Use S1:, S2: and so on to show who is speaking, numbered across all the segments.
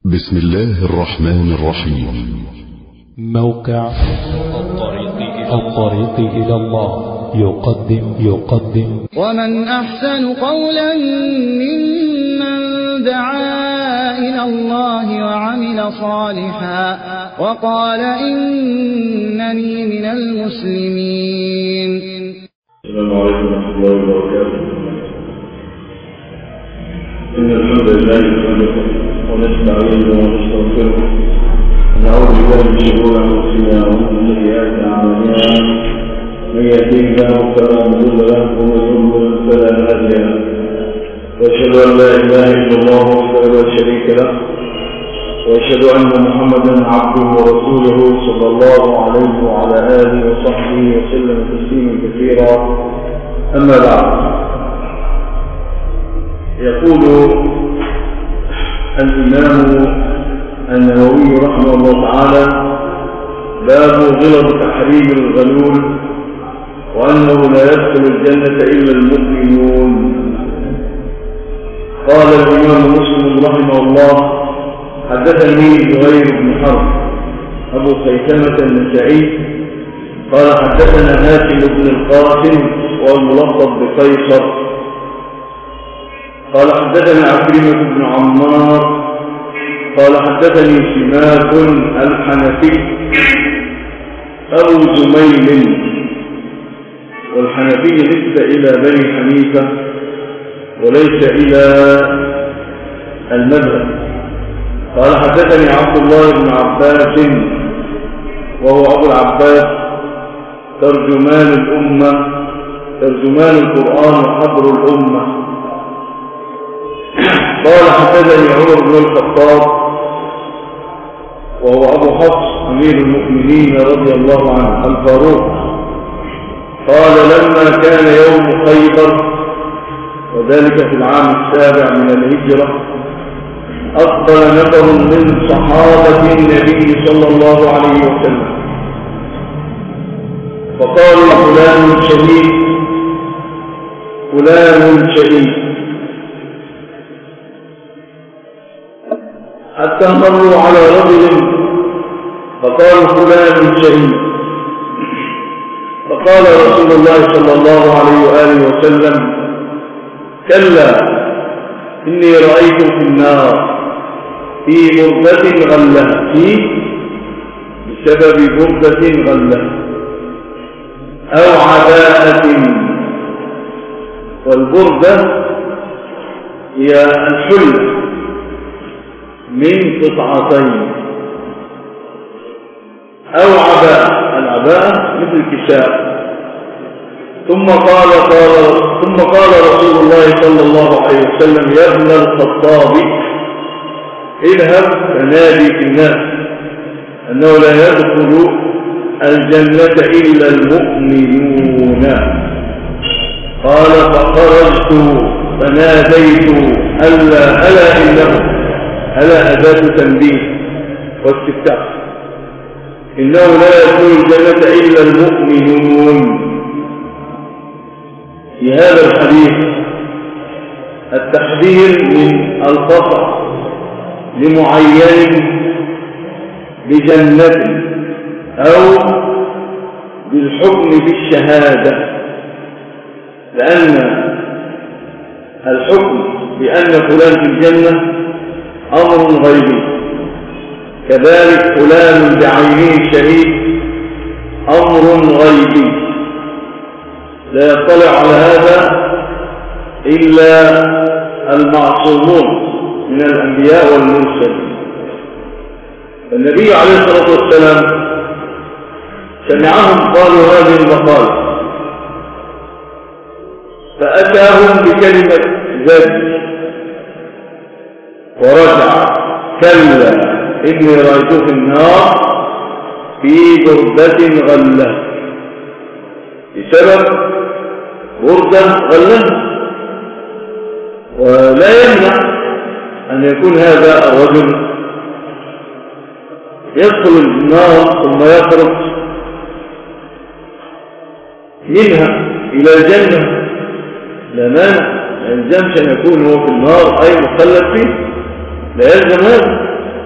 S1: بسم الله الرحمن الرحيم.
S2: موقع الطريق إلى الله يقدم
S3: ومن أحسن قولا ممن دعا إلى الله وعمل صالحا وقال إنني من المسلمين.
S4: السلام عليكم ورحمة الله وبركاته. إن الحمد لله نحمده ونستعينه ونستغفره ونعوذ بالله من شرور أنفسنا ومن سيئات أعمالنا، من يهده الله فلا مضل له ومن يضلل فلا هادي له، وأشهد أن لا إله إلا الله وحده لا شريك له، وأشهد أن محمدا عبده ورسوله صلى الله عليه وعلى آله وصحبه وسلم تسليما كثيرا. أما بعد، يقول الإمام النووي رحمه الله تعالى: باب غلظ تحريم الغلول وأنه لا يدخل الجنة إلا المؤمنون. قال الإمام مسلم رحمه الله: حدثني زهير بن حرب أبو خيثمة النسائي قال حدثنا هاشم بن القاسم والملقب بقيصر قال حدثنا عكرمة بن عمار قال حدثني سماك الحنفي أبو زميل، والحنفي نسبة إلى بني حنيفة وليس إلى المذهب. قال حدثني عبد الله بن عباس وهو أبو العباس ترجمان الأمة، ترجمان القرآن وحبر الأمة. قال حدثني عمر بن الخطاب وهو أبو حفص أمير المؤمنين رضي الله عنه الفاروق، قال لما كان يوم خيبر وذلك في العام 7 من الهجرة أقبل نفر من صحابة النبي صلى الله عليه وسلم فقالوا: فلان شهيد فلان شهيد، حتى مروا على رجل فقالوا: فلان شهيد. فقال رسول الله صلى الله عليه وآله وسلم: كلا، إني رأيت في النار في بردة غلة، بسبب بردة غلة أو عباءة. والبردة هي الحلة من قطعتين، أو عباءة، العباءة مثل الكساء. ثم قال رسول الله صلى الله عليه وسلم: يا ابن الخطاب، اذهب فنادي في الناس أنه لا يدخل الجنة إلا المؤمنون. قال: فخرجت فناديت ألا إنه، ألا أداة تنبيه واستفتاح، إنه لا يدخل الجنة إلا المؤمنون. في هذا الحديث التحذير من الخطأ لمعين بجنة أو بالحكم بالشهادة، لأن الحكم بأن فلان في الجنة أمر غيبي، كذلك فلان بعينه شهيد أمر غيبي لا يطلع على هذا إلا المعصومون من الأنبياء والمرسلين. النبي عليه الصلاة والسلام سمعهم قالوا هذه المقالة فأتاهم بكلمة زج ورجع: كلا، إني رأيت في النار في بردة غلة، بسبب بردة غلة. ولا يمنع أن يكون هذا الرجل يدخل النار ثم يخرج منها إلى الجنة، لا مانع، ما يلزمش أن يكون هو في النار أي مخلد فيه، لا يلزم هذا،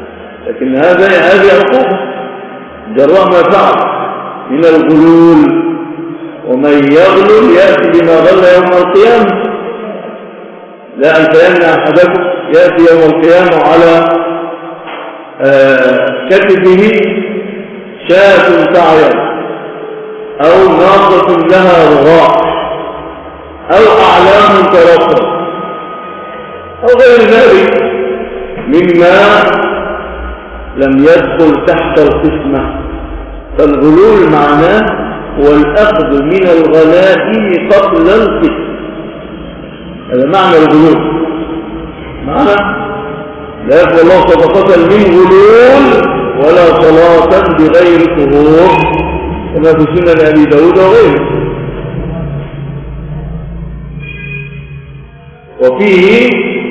S4: لكن هذه عقوبة جراء ما فعل من الغلول، ومن يغلل يأتي بما غل يوم القيامة. لا ألفين أحدكم يأتي يوم القيامة على كتفه شاة تعير أو ناقة لها رغاء أو أعلام ترقب أو غير ذلك مما لم يدخل تحت القسمة. فالغلول معناه هو الأخذ من الغنائم قبل القسم، هذا معنى الغلول. معنى لا يقبل الله صدقة من غلول ولا صلاة بغير طهور، كما في سنن أبي داود وغيره. وفيه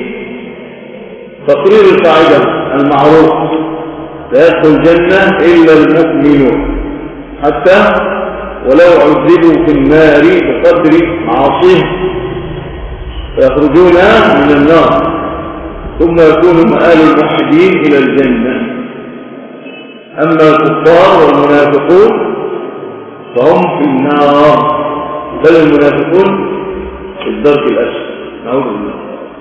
S4: تقرير القاعدة المعروف: لا يدخل الجنة إلا المؤمنون حتى ولو عذبوا في النار بقدر معاصيهم فيخرجون من النار ثم يكون مآل الموحدين إلى الجنة. أما الكفار والمنافقون فهم في النار، بل المنافقون في الدرك الأسفل. نعوذ بالله.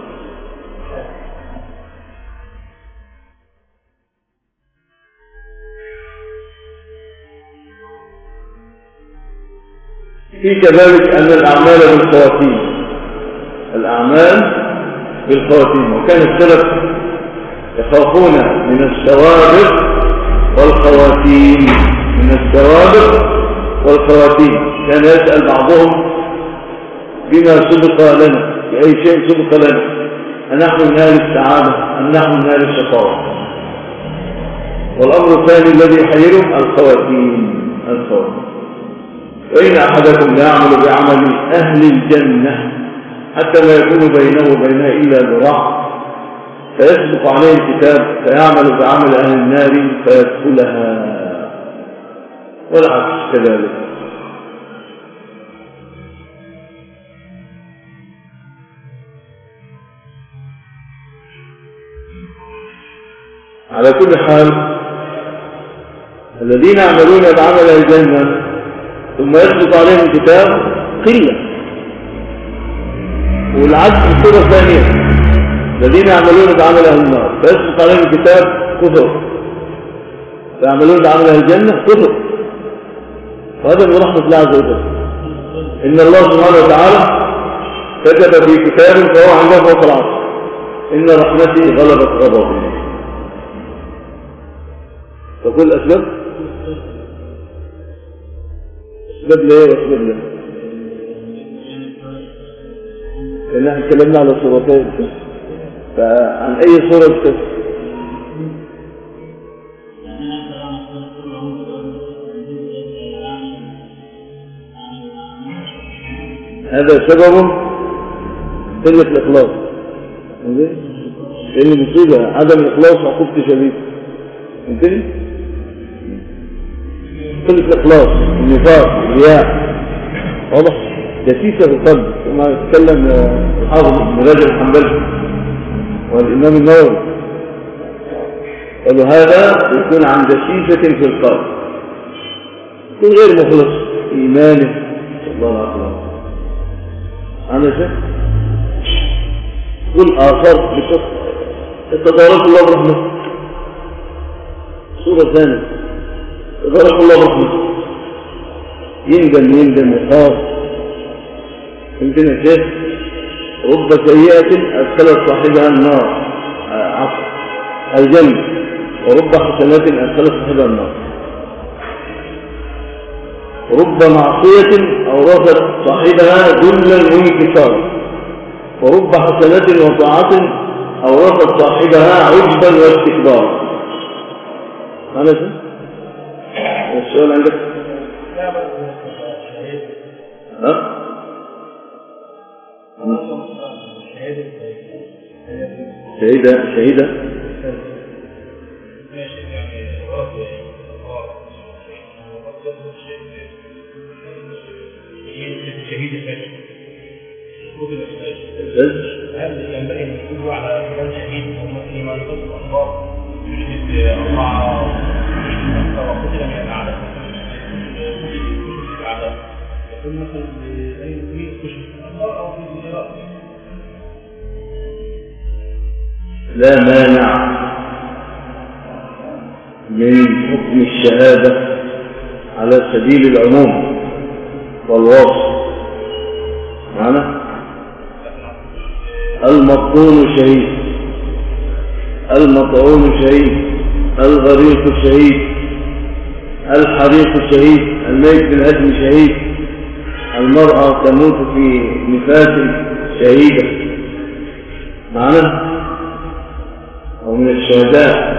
S4: في كذلك أن الأعمال بالخواتيم، الأعمال بالخواتيم. وكان السلف يخافون من السوابق والخواتيم، من السوابق والخواتيم. كان يسأل بعضهم بما سبق لنا، بأي شيء سبق لنا، أنحن من أهل السعادة أم نحن من أهل الشقاوة؟ والأمر الثاني الذي يحيره الخواتيم. وإن أحدكم يعمل بعمل أهل الجنة حتى لا يكون بينه وبينها إلا ذراع فيسبق عليه الكتاب فيعمل بعمل أهل النار فيدخلها، والعكس كذلك. على كل حال الذين يعملون بعمل أهل الجنة ثم يسبق عليهم الكتاب قلة، والعكس في الصورة الثانية: الذين يعملون بعمل أهل النار فيسبق عليهم الكتاب كثر، فيعملون بعمل أهل الجنة كثر. وهذا من رحمة الله عز وجل. إن الله سبحانه وتعالى كتب في كتاب فهو عنده فوق العرش: إن رحمتي غلبت غضبي. تقول أسباب ليه وأسباب ليه؟ لأن احنا اتكلمنا على صورتين، فعن أي صورة تكتب؟ هذا سببه قلة الإخلاص، لأن المصيبة عدم الإخلاص عقوبته شديدة. فهمتني؟ قلة الإخلاص، النفاق، الرياء، واضح؟ دسيسة في القلب كما يتكلم الحافظ ابن رجب الحنبلي والإمام النووي، قالوا هذا يكون عن دسيسة في القلب، يكون غير مخلص إيمانه صلى الله عليه وسلم. أنا شيء قل آخر بكفر تبارك الله برحمته. صورة ثانية: تبارك الله برحمته، يندم يخاف. يمكن يا شيخ رب سيئة أدخلت صاحبها النار الجنة، ورب حسنات أدخلت صاحبها النار. رب معصية أورثت صاحبها ذلا وانكسارا، ورب حسنات وطاعة أورثت صاحبها عجبا واستكبارا. أنا شو السؤال عندك؟ ها؟ شهيدة
S5: هل ينبغي أن يكون على فلان شهيد أو مثل ما يقول الأخبار يشهد
S4: لا مانع من حكم الشهادة على سبيل العموم والوصف. معنى المطعون شهيد، المطعون شهيد، الغريق شهيد، الحريق شهيد، الميت بالهدم شهيد، المرأة تموت في نفاس شهيدة. معنى أو من الشهداء.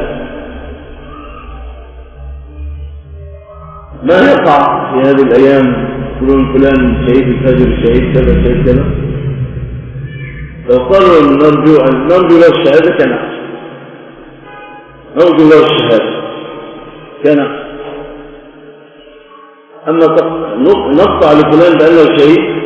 S4: ما يقع في هذه الأيام يقولون فلان شهيد الفجر، شهيد كذا شهيد كذا. لو قالوا نرجو له الشهادة كان أحسن، نرجو له الشهادة كان أحسن. أما نقطع لفلان بأنه شهيد،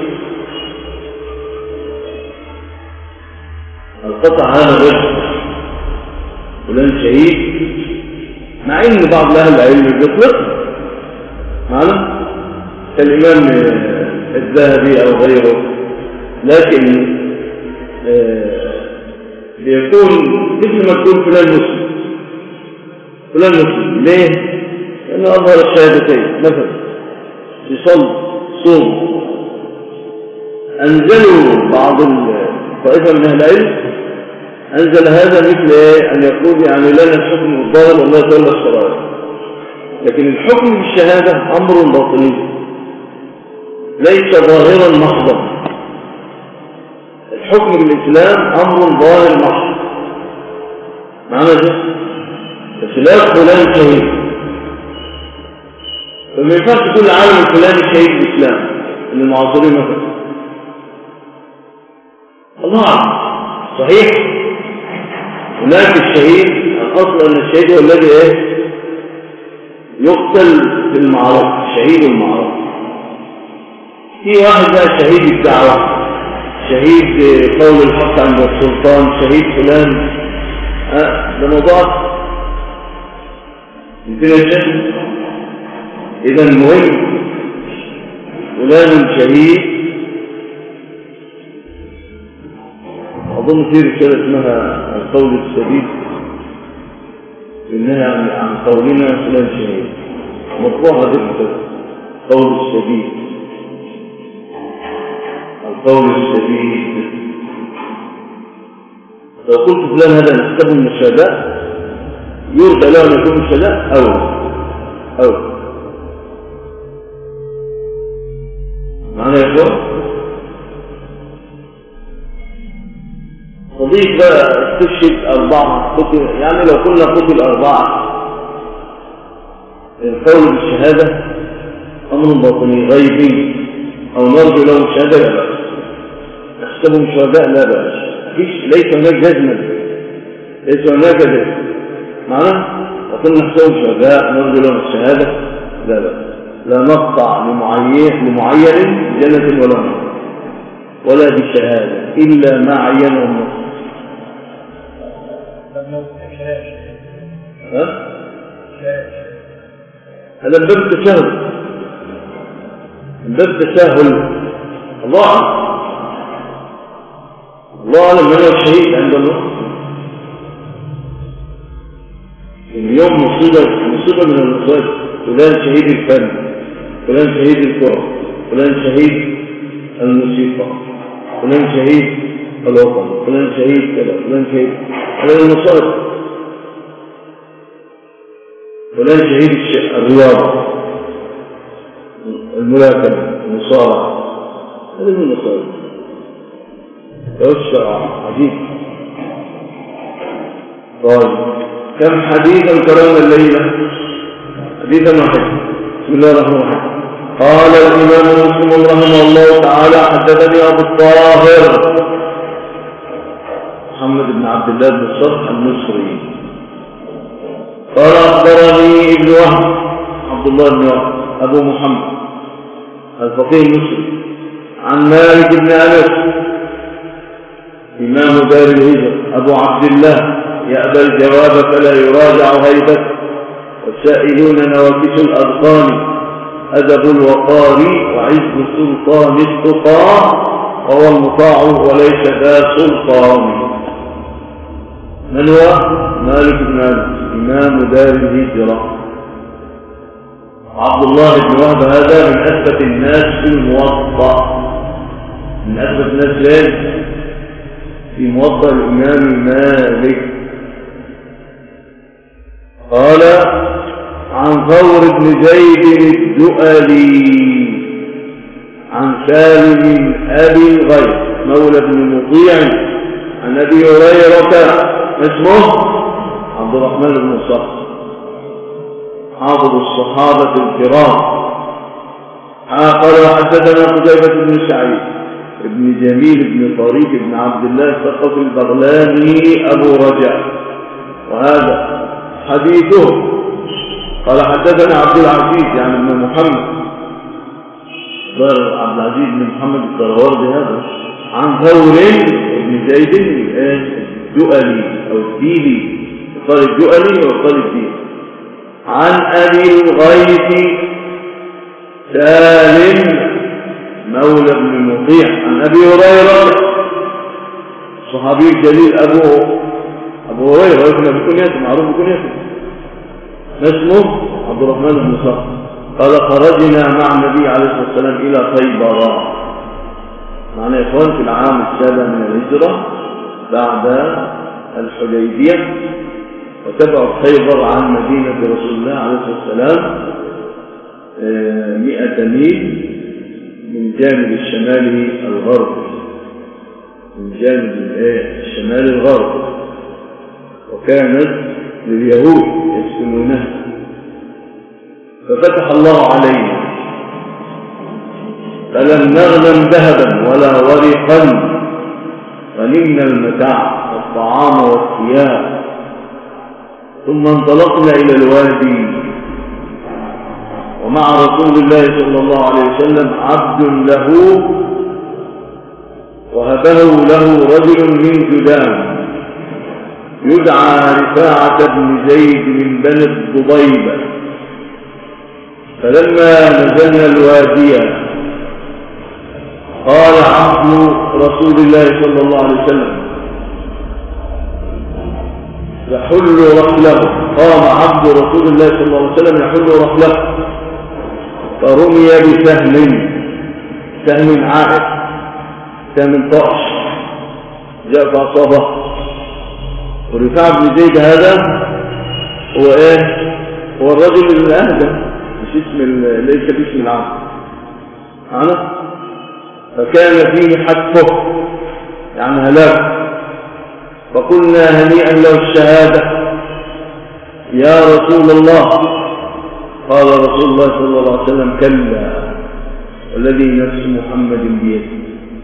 S4: القطع هذا غير فلان شهيد، مع ان بعض اهل العلم بيطلق معنا كالامام الذهبي او غيره، لكن بيكون مثل ما تقول فلان مسلم، فلان مسلم. ليه؟ لانه اظهر الشهادتين مثلا يصلي صوم. انزلوا بعض الطائفه من اهل العلم أنزل هذا مثل أن يقول يعني لنا الحكم الظاهر والله يتولى السرائر. لكن الحكم بالشهادة أمر باطني ليس ظاهرا محضا. الحكم بالإسلام أمر ظاهر محض. معنى ده بخلاف فلان شهيد، فما ينفعش تقول العالم الفلاني شهيد بالإسلام من المعاصرين مثلا. الله صحيح هناك الشهيد، الأصل أن الشهيد هو الذي يقتل في المعركة، شهيد المعركة. في واحد بقى شهيد الدعوة، شهيد قول الحق عند السلطان، شهيد فلان، ده موضوع يمكن الشهيد. إذا المهم فلان شهيد. أظن في رسالة اسمها القول السديد إنها عن قولنا فلان شهيد، مطبوعة ذكر القول السديد، القول السديد. لو قلت فلان هذا نحسبه من الشهداء يرجى له أن يكون من الشهداء أو معنى يا إخوان تضيف بقى استشهد 4 قتل، يعني لو كنا قتل 4 القول بالشهادة أمر باطني غيبي أو نرجو لهم الشهادة لا بأس، نحسبهم شهداء لا بأس، ليس هناك جزما، ليس هناك جزم. معنى وكنا نحسبهم شهداء نرجو لهم الشهادة لا بأس، لا نقطع لمعين جنة ولا نار ولا بشهادة إلا ما عينه النص. هذا الباب تساهل، الباب تساهل. الله أعلم من هو الشهيد عند الله. اليوم مصيبة من المصائب. فلان شهيد الفن، فلان شهيد الكرة، فلان شهيد الموسيقى، فلان شهيد الوطن، فلان شهيد كذا، فلان شهيد. هذا المصائب. فلان شهيد الرياضة، الملاكمة، المصارعة، هذا من المصائب. توسع حديث. طيب كم حديثا قرأنا الليلة؟ حديثا واحد. بسم الله الرحمن الرحيم. قال الإمام مسلم رحمه الله تعالى حدثني أبو الطاهر محمد بن عبد الله بن الصرح المصري قال أخبرني ابن وهب عبد الله بن وهب أبو محمد الفقيه المصري عن مالك بن أنس إمام دار الهجرة أبو عبد الله يأبى الجواب فلا يراجع هيبته والسائلون نواكس الأذقان أدب الوقار وعز سلطان التقى وهو المطاع وليس ذا سلطان. من هو؟ مالك بن أنس إمام دار الهجرة. عبد الله بن وهب هذا من أثبت الناس في الموطأ، من أثبت الناس في موطأ الإمام مالك. قال عن ثور بن زيد الدؤلي عن سالم أبي الغيث مولى بن مطيع عن أبي هريرة اسمه عبد الرحمن بن صخر حافظ الصحابة الكرام. قال حدثنا قتيبة بن سعيد ابن جميل بن طريق بن عبد الله الثقفي البغلاني أبو رجاء وهذا حديثه. قال حدثنا عبد العزيز يعني ابن محمد عبد العزيز بن محمد الدراوردي هذا عن ثور بن زيد الدؤلي أو الديلي قال الدؤلي وقال الديلي عن أبي الغيث سالم مولى بن مطيع عن أبي هريرة الصحابي الجليل أبو هريرة يسمى بكنيته معروف بكنيته اسمه عبد الرحمن بن صخر. قال خرجنا مع النبي عليه الصلاة والسلام إلى خيبر. معنا يا إخوان في العام 7 من الهجرة بعد الحديبية، وتبعد خيبر عن مدينة رسول الله عليه الصلاة والسلام 100 ميل من جانب الشمال الغربي، من جانب الشمال الغربي، وكانت لليهود يسكنونها. ففتح الله علينا فلم نغنم ذهبا ولا ورقا، غنمنا المتاع والطعام والثياب. ثم انطلقنا إلى الوادي ومع رسول الله صلى الله عليه وسلم عبد له وهبه له رجل من جدام يدعى رفاعة بن زيد من بني الضبيبة. فلما نزلنا الوادي قال عبد رسول الله صلى الله عليه وسلم يحل رحله، قام عبد رسول الله صلى الله عليه وسلم يحل رحله فرمي بسهم عائد، سهم طائش جاء فأصابه. ورفاعة بن زيد هذا هو هو الرجل الأهدى ليس باسم العام معنا، فكان فيه حتفه يعني هلاك. فقلنا هنيئا له الشهادة يا رسول الله. قال رسول الله صلى الله عليه وسلم كلا والذي نفس محمد بيده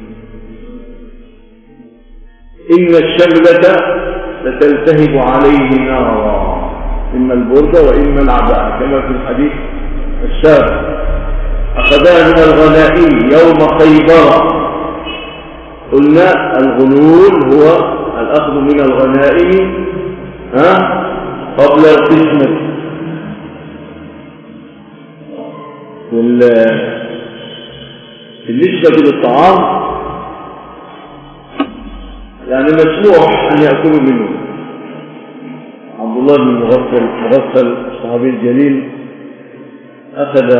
S4: إن الشملة لتلتهب عليه نارا، إما البردة وإما العباءة كما في الحديث السابق. أخذها من الغنائم يوم خيبر. قلنا الغلول هو الأخذ من الغنائم قبل القسمة. بالنسبة للطعام يعني مسموح أن يأكلوا منه. عبد الله بن مغفل الصحابي الجليل أخذ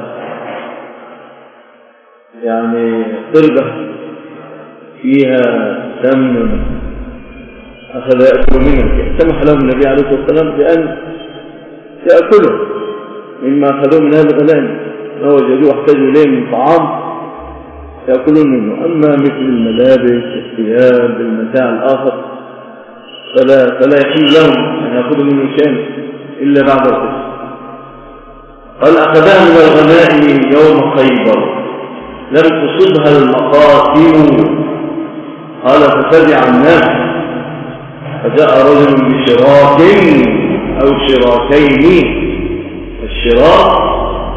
S4: يعني قربة فيها سمن، أخذ يأكل منها، سمح له النبي عليه الصلاة والسلام بأن يأكله مما أخذوه من هذا الغنائم ما وجدوه احتاجوا إليه من طعام يأكلون منه. أما مثل الملابس الثياب المتاع الآخر فلا يحل لهم أن يأخذوا منه شيء إلا بعد القسم. قال أخذها من الغنائم يوم خيبر لم تصبها المقاتل. قال ففزع الناس فجاء رجل بشراك أو شراكين. الشراك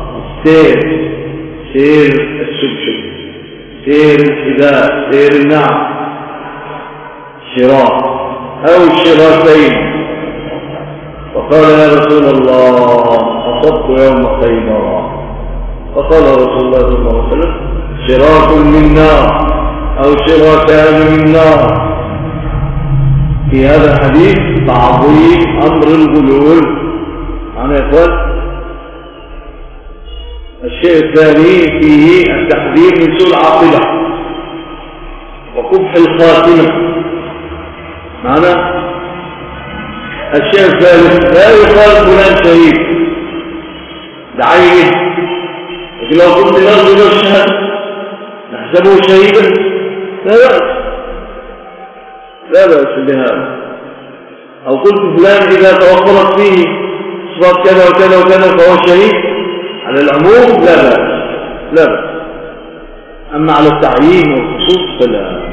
S4: سير الشبشب، سير الحذاء، سير النعم، شراك أو الشراكين. فقال يا رسول الله أصبت يوم خيبر فقال رسول الله صلى الله عليه وسلم شراك من نار أو شراكان من نار. في هذا الحديث تعظيم أمر الغلول. معنى يا إخوان. الشيء الثاني فيه التحذير من سوء العاقبة وقبح الخاتمة. معنى الشيء الثالث لا يقال فلان شهيد بعينه، لكن لو قلت نرجو له الشهادة نحسبه شهيدا لا بأس بهذا. أو قلت فلان إذا توفرت فيه صفات كذا وكذا وكذا فهو شهيد، على العموم لا بأس. أما على التعيين والخصوص فلا.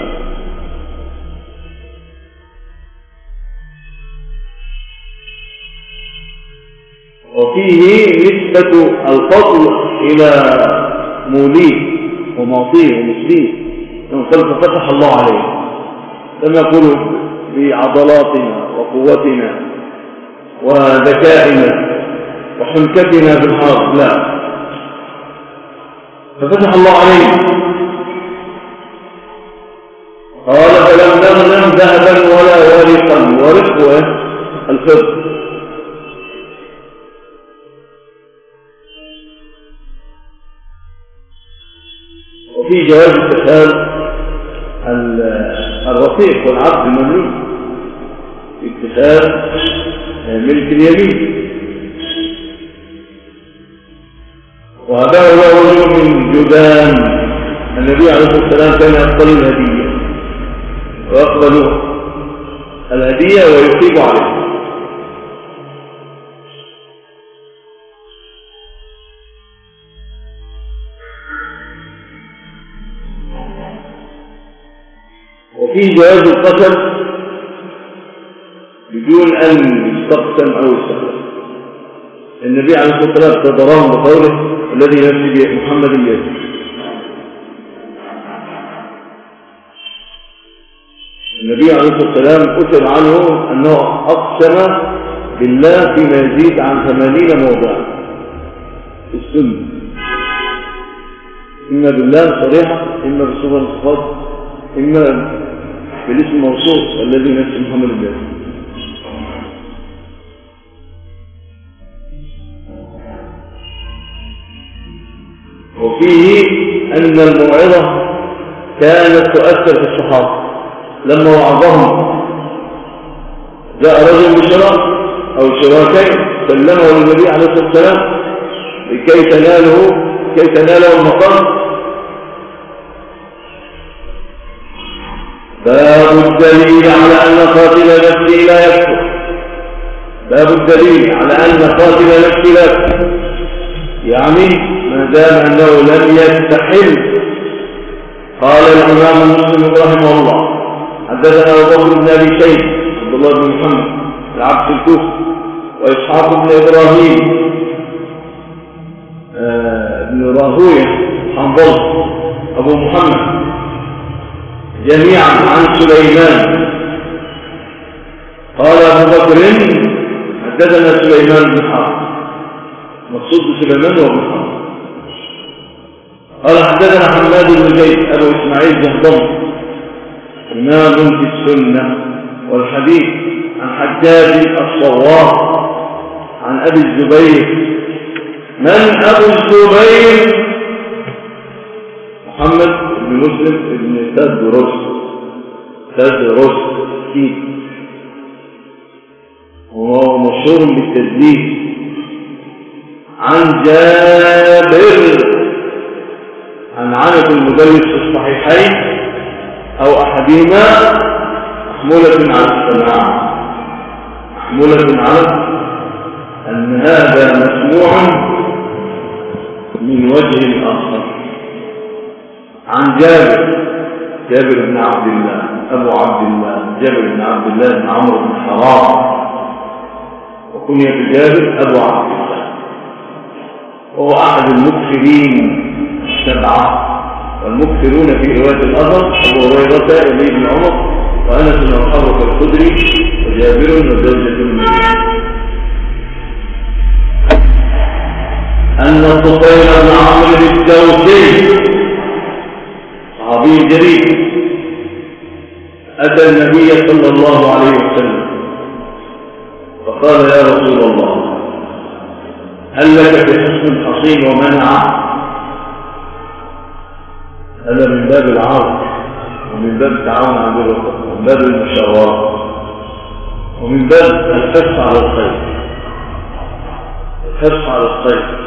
S4: وفيه نسبة الفضل إلى موليه ومعطيه ومسليه، من قلت فتح الله عليه، لما يقول بعضلاتنا وقوتنا وذكائنا وحنكتنا في الحرب، لا، ففتح الله عليه. قال فلم نغنم ذهبا ولا ورقا. ورق الفضة. وفي جواز اتخاذ الرقيق والعبد المملوك، اتخاذ ملك اليمين. وهذا هو رجل من جدان. النبي عليه الصلاة والسلام كان يقبل الهدية ويقبل الهدية ويقيم عليها. وفي جواز القتل بدون أن يستقسم أو يستقسم. النبي عليه الصلاة والسلام تضرهم بقوله الذي نفسي بمحمد بيده. النبي عليه الصلاة والسلام أثر عنه أنه أقسم بالله فيما يزيد عن 80 موضعا في السنة، إما بالله صريحة، إما بالصفة الصفات، إما بالاسم الموصوف الذي نفسي محمد بيده. وفيه أن الموعظة كانت تؤثر في الصحابة. لما وعظهم جاء رجل بشراك أو شراكين سلمه للنبي عليه الصلاة والسلام لكي تناله المقام. باب الدليل على أن قاتل نفسه لا يكفر. باب الدليل على أن قاتل نفسه لا يكفر، يعني ما دام أنه لم يستحل. قال الإمام مسلم رحمه الله حدثنا أبو بكر بن أبي شيبة عبد الله بن محمد العبد الكوفي وإسحاق بن إبراهيم بن راهوية حنظل أبو محمد جميعا عن سليمان. قال أبو بكر حدثنا سليمان بن حرب، مقصود سليمان وابن حرب. قال حدثنا حماد بن زيد أبو إسماعيل جهضم إمام في السنة والحديث عن حجاج الصواب عن أبي الزبير. من أبو الزبير؟ محمد بن مسلم بن تدرس وهو مشهور بالتدليس. عن جابر عن عنة المدلس في الصحيحين أو أحدهما محمولة على السماع، محمولة على أن هذا مسموع من وجه آخر. عن جابر بن عبد الله أبو عبد الله، جابر بن عبد الله بن عمرو بن حرام، وكنية جابر أبو عبد الله، وهو أحد المكثرين السبعة. والمكثرون في رواية الأثر أبو هريرة وابن عمر وأنس وأبو الخدري وجابر وزوجة النبي. أن الطفيل بن عمرو صلى الله عليه وسلم فقال يا رسول الله هل لك في حصن حصين ومنع؟ هذا من باب العرض ومن باب التعاون على البر والتقوى ومن باب المشاورة ومن باب الحرص على الخير. الحرص على الخير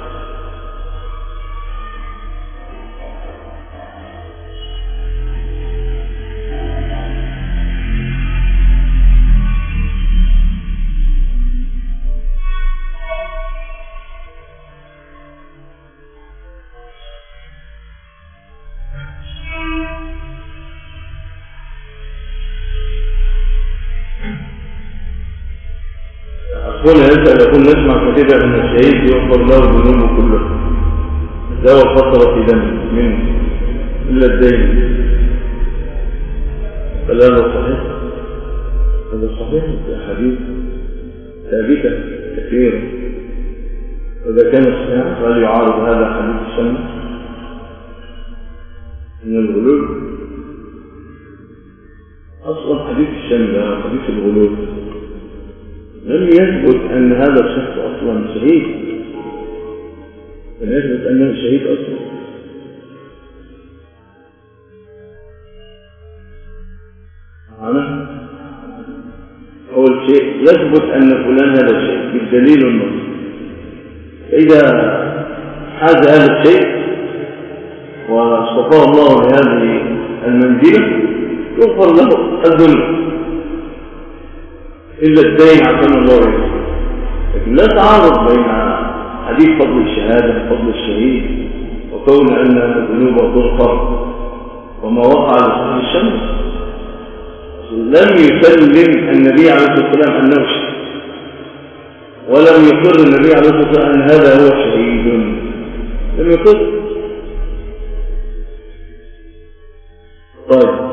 S4: هنا يسأل يقول نسمع كثيرا أن الشهيد يغفر له ذنوبه كلها ذوى الفترة في دمه منه إلا الدين. فلا هذا صحيح؟ هذا صحيح في أحاديث ثابتة كثيرة. وإذا كان الصحيح فهل يعارض هذا حديث السنة من الغلول؟ أصلا حديث السنة حديث الغلول لم يثبت أن هذا الشخص أصلا شهيد، لم يثبت أنه شهيد أصلا. أول شيء يثبت أن فلان هذا الشيء بالدليل النص. فإذا حاز هذا الشيء واصطفاه الله لهذه المنزلة يغفر له الذنوب إلا الدين عفوا الله يغفر. لكن لا تعارض بين حديث فضل الشهادة وفضل الشهيد وكون أن الذنوب تغفر وما وقع لصاحب الشمس. لم يسلم النبي عليه الصلاة والسلام أنه شهيد ولم يقر النبي عليه الصلاة والسلام أن هذا هو شهيد، لم يقر. طيب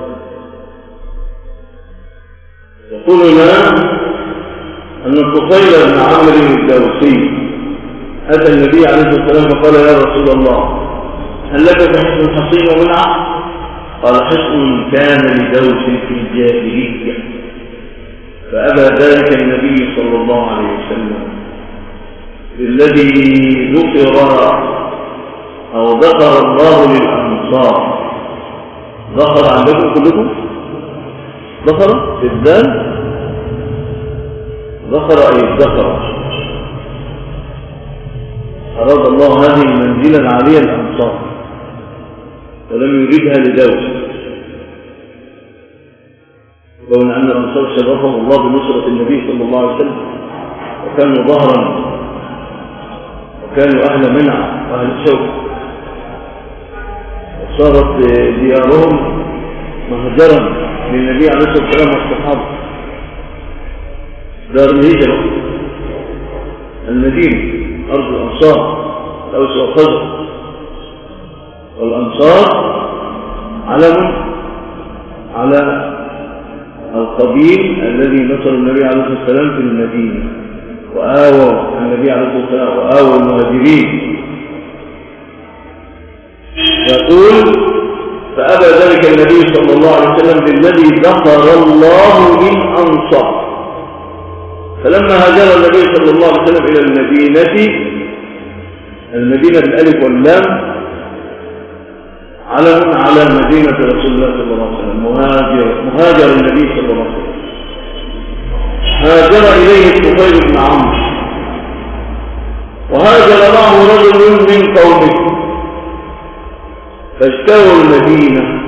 S4: يقول لنا أن الطفيل بن عمرو الدوسي أتى النبي عليه الصلاة والسلام فقال يا رسول الله هل لك في حصن حصين ومنع؟ قال حصن كان لدوس في الجاهلية فأبى ذلك النبي صلى الله عليه وسلم الذي ذكر أو ذكر الله للأنصار. ذكر عندكم كلكم؟ ذكر في الدال ذكر أي ذكر أراد الله هذه المنزلة العالية الأنصار ولم يريدها لدوس، وأن الأنصار شرفهم الله بنصرة النبي صلى الله عليه وسلم وكانوا ظهرا وكانوا أهل منع وأهل شوك وصارت ديارهم مهجرا للنبي عليه الصلاة والسلام والصحابة. دار الهجرة المدينة أرض الأنصار الأوس والخزرج، والأنصار علم على القبيل الذي نصر النبي عليه الصلاة والسلام في المدينة وآوى النبي عليه الصلاة والسلام وآوى المهاجرين. يقول فأبى ذلك النبي صلى الله عليه وسلم بالذي ذكر الله للأنصار. فلما هاجر النبي صلى الله عليه وسلم إلى المدينة بالألف واللام علم على مدينة رسول الله صلى الله عليه وسلم مهاجر النبي صلى الله عليه وسلم. هاجر إليه الطفيل بن عمرو وهاجر معه رجل من قومه فاجتووا المدينة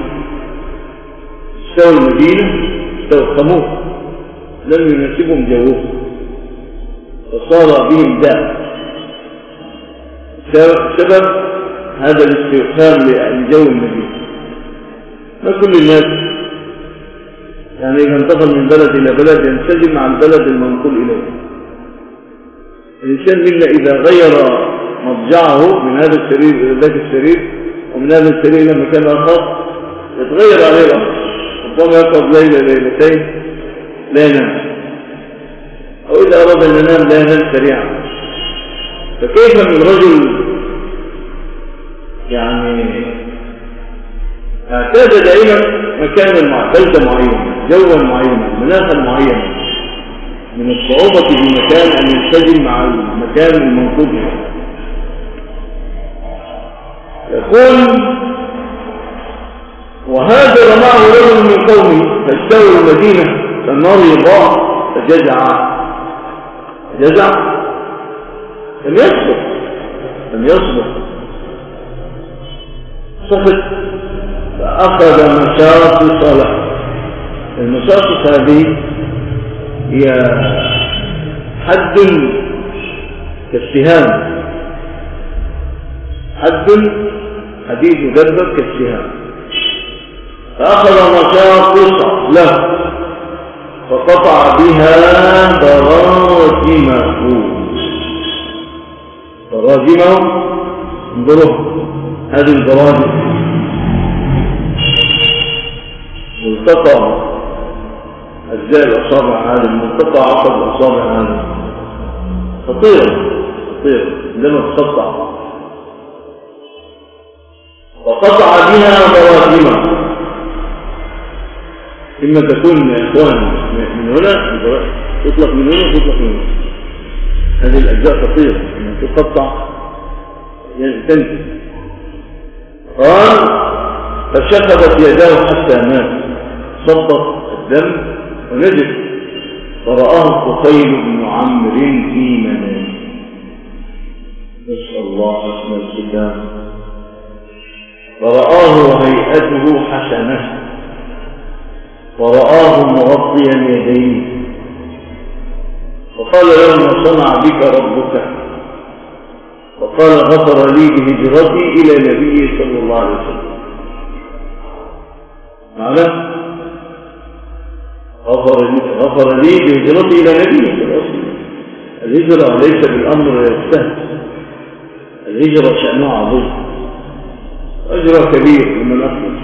S4: استوخموه لم يناسبهم جوه فصار بهم داء. سبب هذا الاستوخام لجو المدينة. ما كل الناس يعني إذا انتقل من بلد إلى بلد ينسجم مع البلد المنقول إليه. الإنسان منا إذا غير مضجعه من هذا السرير إلى ذاك السرير ومن هذا السرير إلى مكان آخر يتغير عليه الأمر. ربما يقعد ليلة ليلتين لا ينام، أو إذا أراد أن ينام لا ينام سريعا. فكيف من رجل يعني اعتاد دائما مكانا بلدة معينة جوا معينا مناخا معينا، من الصعوبة في مكان أن ينسجم مع المكان المنطوق له. يقول وهاجر معه رجل من قومه فاجتووا المدينة فالنار يضاء فجزع لم يصبر سخط فأخذ مشاطس له. المشاطس هذه هي حد كالسهام، حديد مدبب كالسهام. فأخذ مشاطس له فقطع بها براجمه. انظروا هذه البراجم ملتقى أجزاء الأصابع، هذه الملتقى عقد الأصابع، هذه خطيرة لما تقطع. وقطع بها براجمه. إما تكون يا إخوان من هنا تطلق من هنا وتطلق من هنا، هذه الأجزاء خطيرة لما تقطع تنتهي. قال فشخبت يداه حتى مات، صدت الدم ونجد. فرآه الطفيل بن عمرو في منامه. نسأل الله حسن الختام. فرآه هيئته حسنة، ورآه مغطيا يديه، فقال له ما صنع بك ربك؟ فقال غفر لي بهجرتي إلى النبي صلى الله عليه وسلم. معنى غفر لي بهجرتي إلى النبي صلى الله عليه وسلم. الهجرة ليس بالأمر السهل، الهجرة شأنها عظيم، أجر كبير لمن أخلص،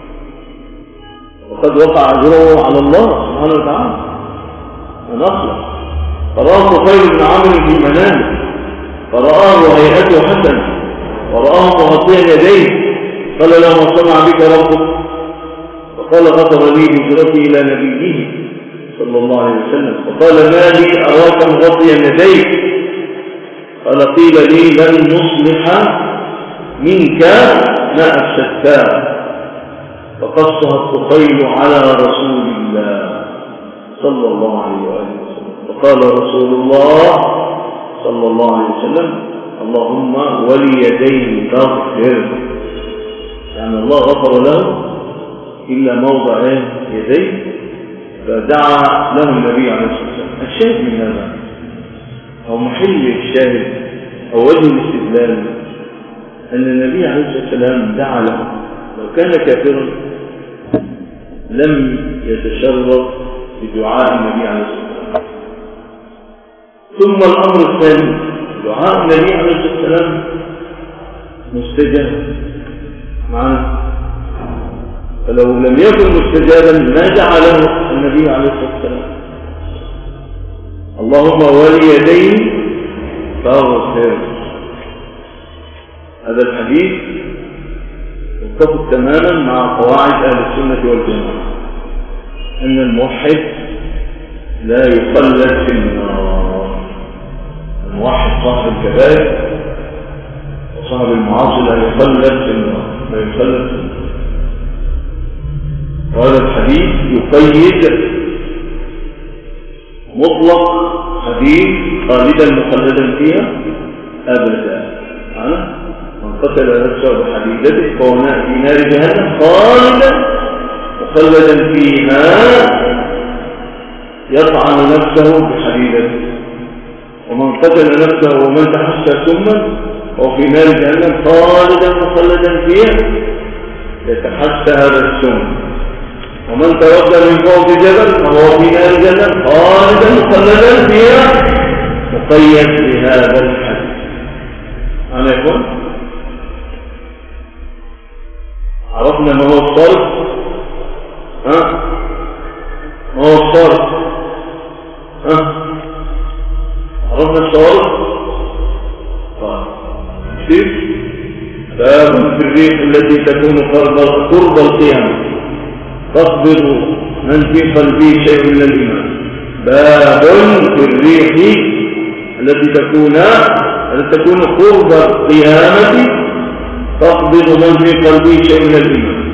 S4: وقد وقع أجره على الله سبحانه وتعالى من أخلص. فرآه طفيل بن عمرو في منامه، فرآه هيئته حسنة، ورآه مغطيا يديه. قال له ما صنع بك ربك؟ فقال غفر لي بهجرتي إلى نبيه صلى الله عليه وسلم. فقال ما لي أراك مغطيا يديك؟ قال قيل لي لن نصلح منك ما أفسدتاه. فقصها الطفيل على رسول الله صلى الله عليه وآله وسلم. فقال رسول الله صلى الله عليه وسلم اللهم وليديه فاغفر، يعني الله غفر له إلا موضع يديه، فدعا له النبي عليه الصلاة والسلام. الشاهد من هذا أو محل الشاهد أو وجه الاستدلال أن النبي عليه الصلاة والسلام دعا له. لو كان كافرا لم يتشرف بدعاء النبي عليه الصلاة والسلام. ثم الأمر الثاني دعاء النبي عليه الصلاة والسلام مستجاب معنا، فلو لم يكن مستجابا ما دعا له النبي عليه الصلاة والسلام اللهم وليديه فاغفر. هذا الحديث متفق تماما مع قواعد أهل السنة والجماعة أن الموحد لا يخلد في النار. الموحد صاحب الكبائر وصاحب المعاصي لا يخلد في النار، لا يخلد في النار. وهذا الحديث يقيد مطلق حديث خالدا مخلدا فيها أبدا. من قتل نفسه بحديدته فهو في نار جهنم خالدا مخلدا فيها يطعن نفسه بحديدته. ومن قتل نفسه ومن تحسى سما فهو في نار جهنم خالدا مخلدا فيها يتحسى هذا السم. ومن توجه من فوق جبل فهو في نار جهنم خالدا مخلدا فيها مقيد بهذا الحديث. أنا يقول عرفنا ما هو الصرف. ما هو الصرف؟ عرفنا الصرف. طيب باب في الريح التي تكون قرب القيامة تصبر من في قلبه شيء من الإيمان. باب في الريح التي تكون قرب القيامة تقبض من في قلبه شيء من الإيمان.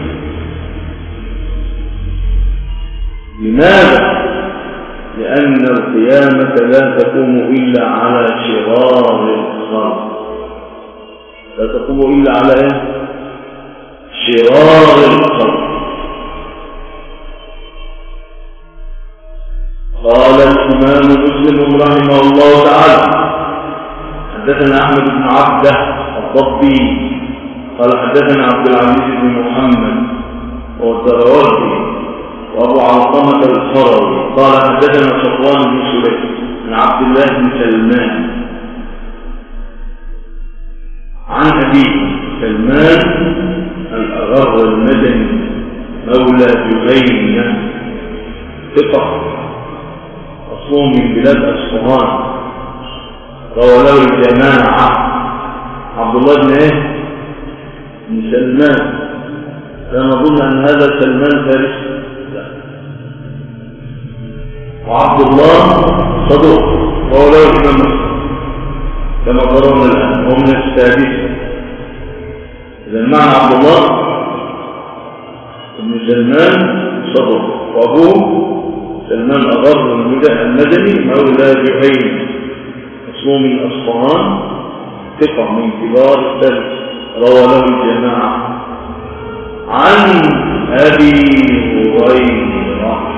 S4: لماذا؟ لأن القيامة لا تقوم إلا على شرار الخلق، لا تقوم إلا على شرار الخلق. قال الإمام مسلم رحمه الله تعالى: حدثنا أحمد بن عبده الضبي قال حدثنا عبد العزيز بن محمد والدراوردي وأبو علقمة الخروي قال حدثنا صفوان بن سليم عن عبد الله بن سلمان عن أبي سلمان الأغر المدني مولى جهينة ثقة أصله من بلاد أصفهان، روى له الجماعة. عبد الله بن سلمان، لا نظن أن هذا سلمان فارسي، لا. وعبد الله صدوق، روى له الإمام مسلم كما قررنا الآن، هو من السادسة. إذا معنى عبد الله بن سلمان صدوق، وأبوه سلمان أغر المدني مولى جهينة أصله من أصفهان ثقة من كبار السلف، روى له الجماعة. عن أبي هريرة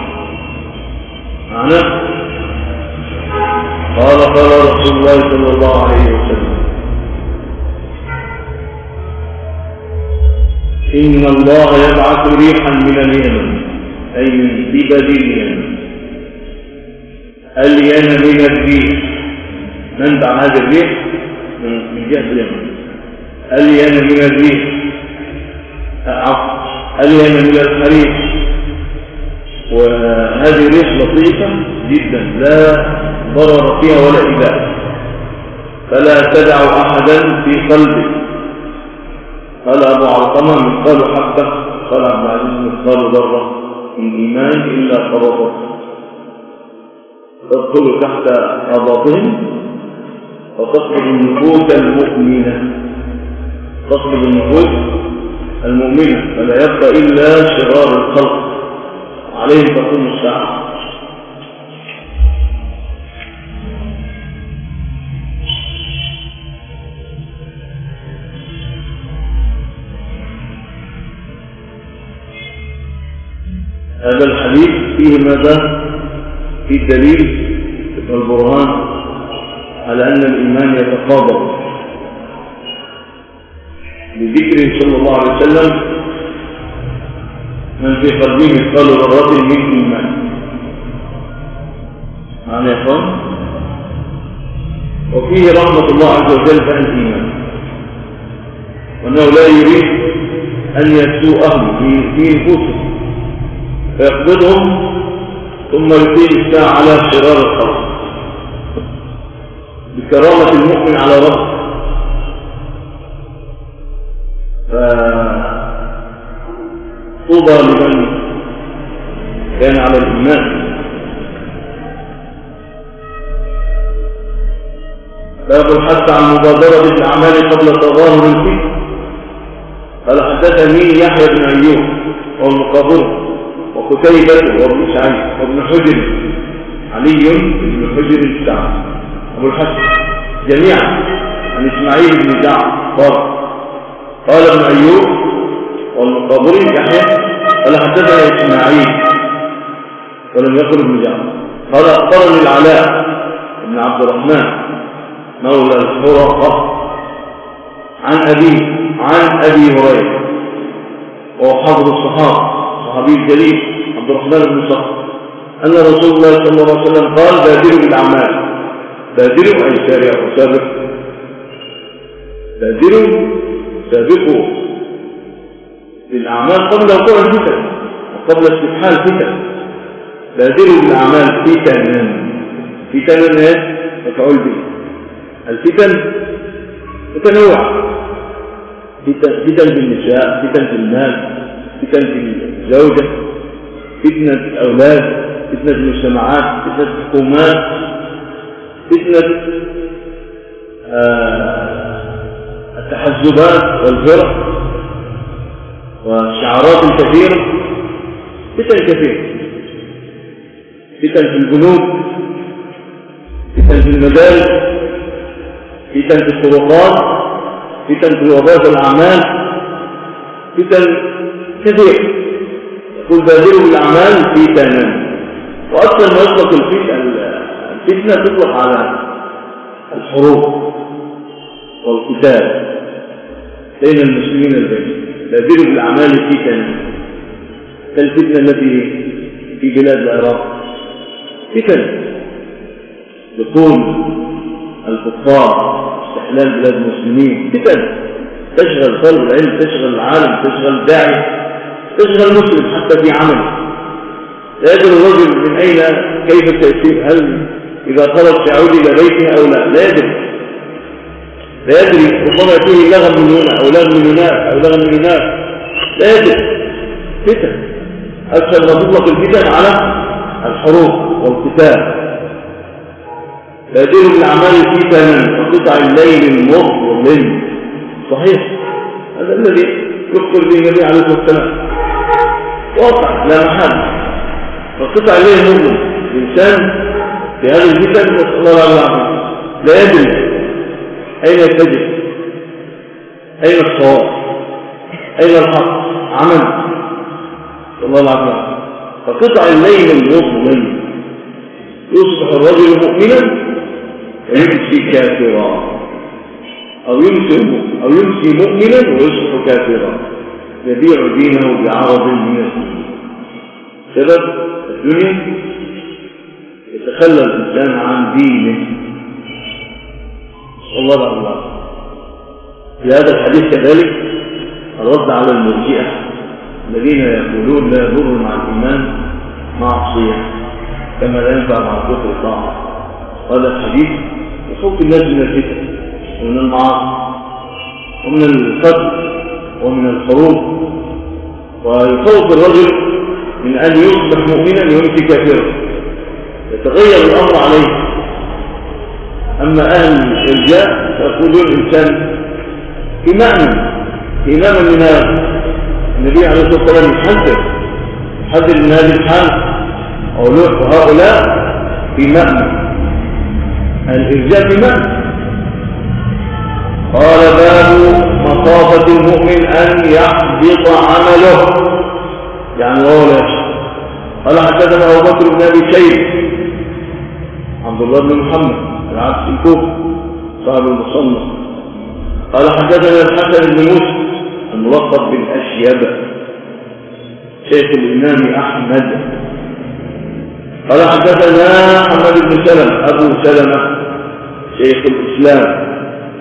S4: قال رسول الله صلى الله عليه وسلم: إن الله يبعث ريحا من اليمن، أي من قبل اليمن. اليمن من الريح، منبع هذا الريح من جهة اليمن. اليمن من الريح، اليمن من الخريف. وهذه ريح لطيفة جدا لا ضرر فيها ولا إيذاء، فلا تدع أحدا في قلبه. قال أبو علقمة: مثقال حبة. قال عبد العزيز: مثقال ذرة من إيمان إلا قبضت تدخل تحت قبضهم وتقبض النفوس المؤمنة، تقبض النفوس المؤمنة، فلا يبقى إلا شرار الخلق، عليهم تقوم الساعة. هذا الحديث فيه ماذا؟ في الدليل والبرهان على أن الإيمان يتقابض بذكره صلى الله عليه وسلم: من في قلبه مثقال ذرة من إيمان. معنى يا اخوان؟ وفيه رحمة الله عز وجل عن الإيمان، وأنه لا يريد أن يسوء أهله في نفوسهم فيقبضهم ثم يقيم الساعة على شرار الخلق بكرامة المؤمن على ربه. فطوبى لمن كان على الإيمان. باب الحث عن مبادرة الأعمال قبل تظاهر الفتن. قال حدثني يحيى بن أيوب والمقابر وقتيبة وابن سعيد وابن حجر علي بن حجر السعد أبو الحسن جميعا عن إسماعيل بن جعفر. قال ابن أيوب والمقابر يحيى قال حدثنا إسماعيل ولم يقل ابن جعفر. قال أخبرني العلاء بن عبد الرحمن مولى الحرقة عن أبي هريرة وهو حافظ الصحابة صحابي الجليل عبد الرحمن بن صخر أن رسول الله صلى الله عليه وسلم قال: بادروا بالأعمال. بادروا أي سارعوا سابقوا، بادروا سابقوا بالأعمال قبل وقوع الفتن وقبل استفحال الفتن. بادروا بالأعمال فتنا مفعول به. الفتن متنوعة: فتن بالنساء، فتن في المال، فتن في الزوجة، فتنة أولاد، فتنة مجتمعات، فتنة حكومات، فتنة التحزبات والفرق والشعارات الكثيرة، فتن كثيرة، فتن في البنوك، فتن في المدارس، فتن في الطرقات، فتن في وظائف الأعمال، فتن كثيرة. يقول بادروا بالأعمال فتنا. وأكثر ما يطلق الفتنة تطلق على الحروب والقتال بين المسلمين البين. بادروا بالأعمال فتنا كالفتنة التي في بلاد العراق، فتن دخول الكفار، استحلال بلاد المسلمين، فتن تشغل طالب العلم، تشغل العالم، تشغل الداعي، تشغل المسلم حتى في عمله. لا يدري الرجل من أين كيف التأثير، هل إذا خرج يعود إلى بيته أو لا، لا يدري، لا يدري. ربما يأتيه لغم من هنا أو لغم من هناك أو لغم من هناك، لا يدري. فتن أكثر ما تطلق الفتن على الحروب والقتال. بادروا بالأعمال فتنا وقطع الليل المظلم. صحيح، هذا الذي يخبر به النبي عليه الصلاة والسلام، واقع لا محل. وقطع الليل المظلم، الإنسان في هذه الفتن نسأل الله العافية لا يدري أين يتجه، أين الصواب، أين الحق، عمل نسأل الله العافية. فقطع الليل المظلم يصبح الرجل مؤمنا ويمسي كافرا، أو يمسي مؤمنا ويصبح كافرا، يبيع دينه بعرض من الدين. سبب الدنيا يتخلى الإنسان عن دينه. الله العظيم. في هذا الحديث كذلك الرد على المرجئة الذين يقولون لا يضر مع الإيمان معصية كما لا ينفع مع الكفر طاعة. هذا الحديث يخوف الناس من الفتن ومن المعاصي ومن القتل ومن الحروب، ويخوف الرجل من أن يصبح مؤمنا ويمسي كافرا، يتغير الأمر عليه. أما أهل الإرجاء فيقولون الإنسان إماما من هذا. النبي عليه الصلاة والسلام يحذر من هذه الحال، وهؤلاء إماما، الإرجاء إماما. قال باب مخافة المؤمن أن يحبط عمله، يعني هو لا يشعر. قال حدثنا أبو بكر بن أبي شيبة عبد الله بن محمد العبد الكوفي صاحب المصنف. قال حدثنا الحسن بن موسى الملقب بالأشيب شيخ الإمام أحمد. قال حدثنا محمد بن سلمة أبو سلمة شيخ الإسلام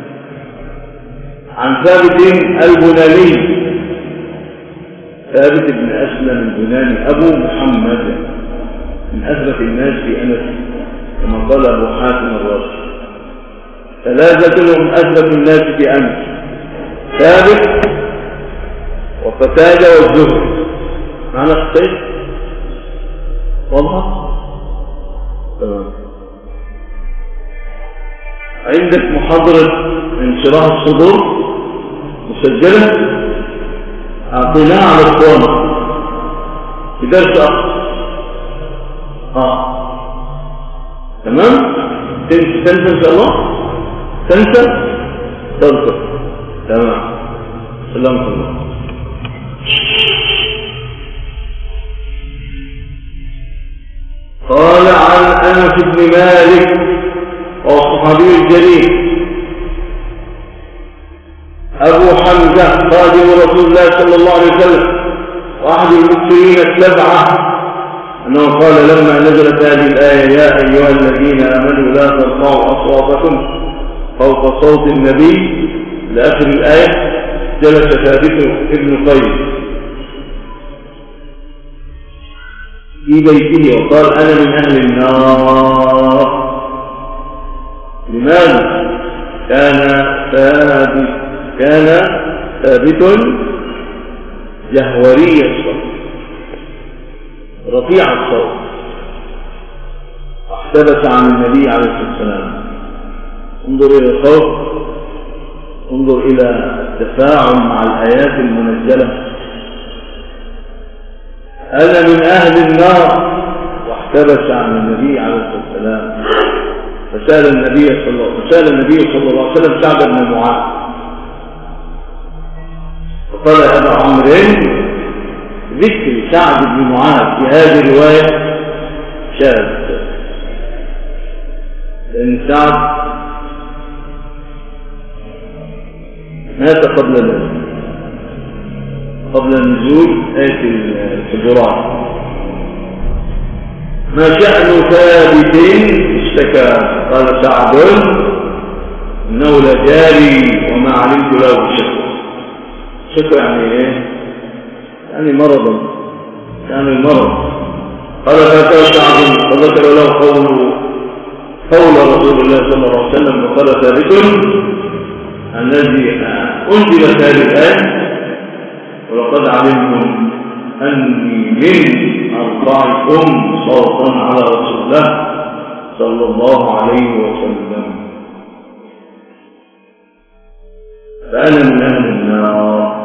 S4: عن ثابت البناني، ثابت بن أسلم البناني أبو محمد من أثبت الناس في أنس كما قال أبو حاتم الرازي. ثلاثة من أثبت الناس في أنس: ثابت وقتادة والزهري. معنى الصيد واضح؟ تمام. عندك محاضرة انشراح الصدور مسجلة أعطيناها على الصوامة في درس آخر. تمام؟ تنسى إن شاء الله؟ تنسى؟ تذكر. تمام. سلامة الله. قال عن أنس بن مالك والصحابي الجليل أبو حمزة خادم رسول الله صلى الله عليه وسلم وأحد المكثرين السبعة أنه قال لما نزلت هذه الآية: يا أيها الذين آمنوا لا ترفعوا أصواتكم فوق صوت النبي لآخر الآية، جلس ثابت ابن قيس في بيته وقال: أنا من أهل النار. لماذا؟ كان ثابت جهوري الصوت، رفيع الصوت، احتبس عن النبي عليه الصلاة والسلام. انظر إلى الخوف، انظر إلى التفاعل مع الآيات المنزلة. أنا من أهل النار، واحتبس عن النبي عليه الصلاة والسلام. فسأل النبي صلى الله عليه وسلم سعد بن معاذ فقال يا أبا عمرو، ذكر سعد بن معاذ في هذه الرواية شاذ، لأن سعد مات قبل نزول آية الحجرات. ما شأن ثابت اشتكى؟ قال سعد إنه لجاري وما علمت له شكوى يعني ايه؟ يعني مرضا، يعني المرض. قال فأتى سعد فذكر له قول رسول الله صلى الله عليه وسلم وقال ثابت الذي أنزلت هذه الآية ولقد علمتم أني من أرفعكم صوتا على رسول الله صلى الله عليه وسلم، فأنا من أهل النار.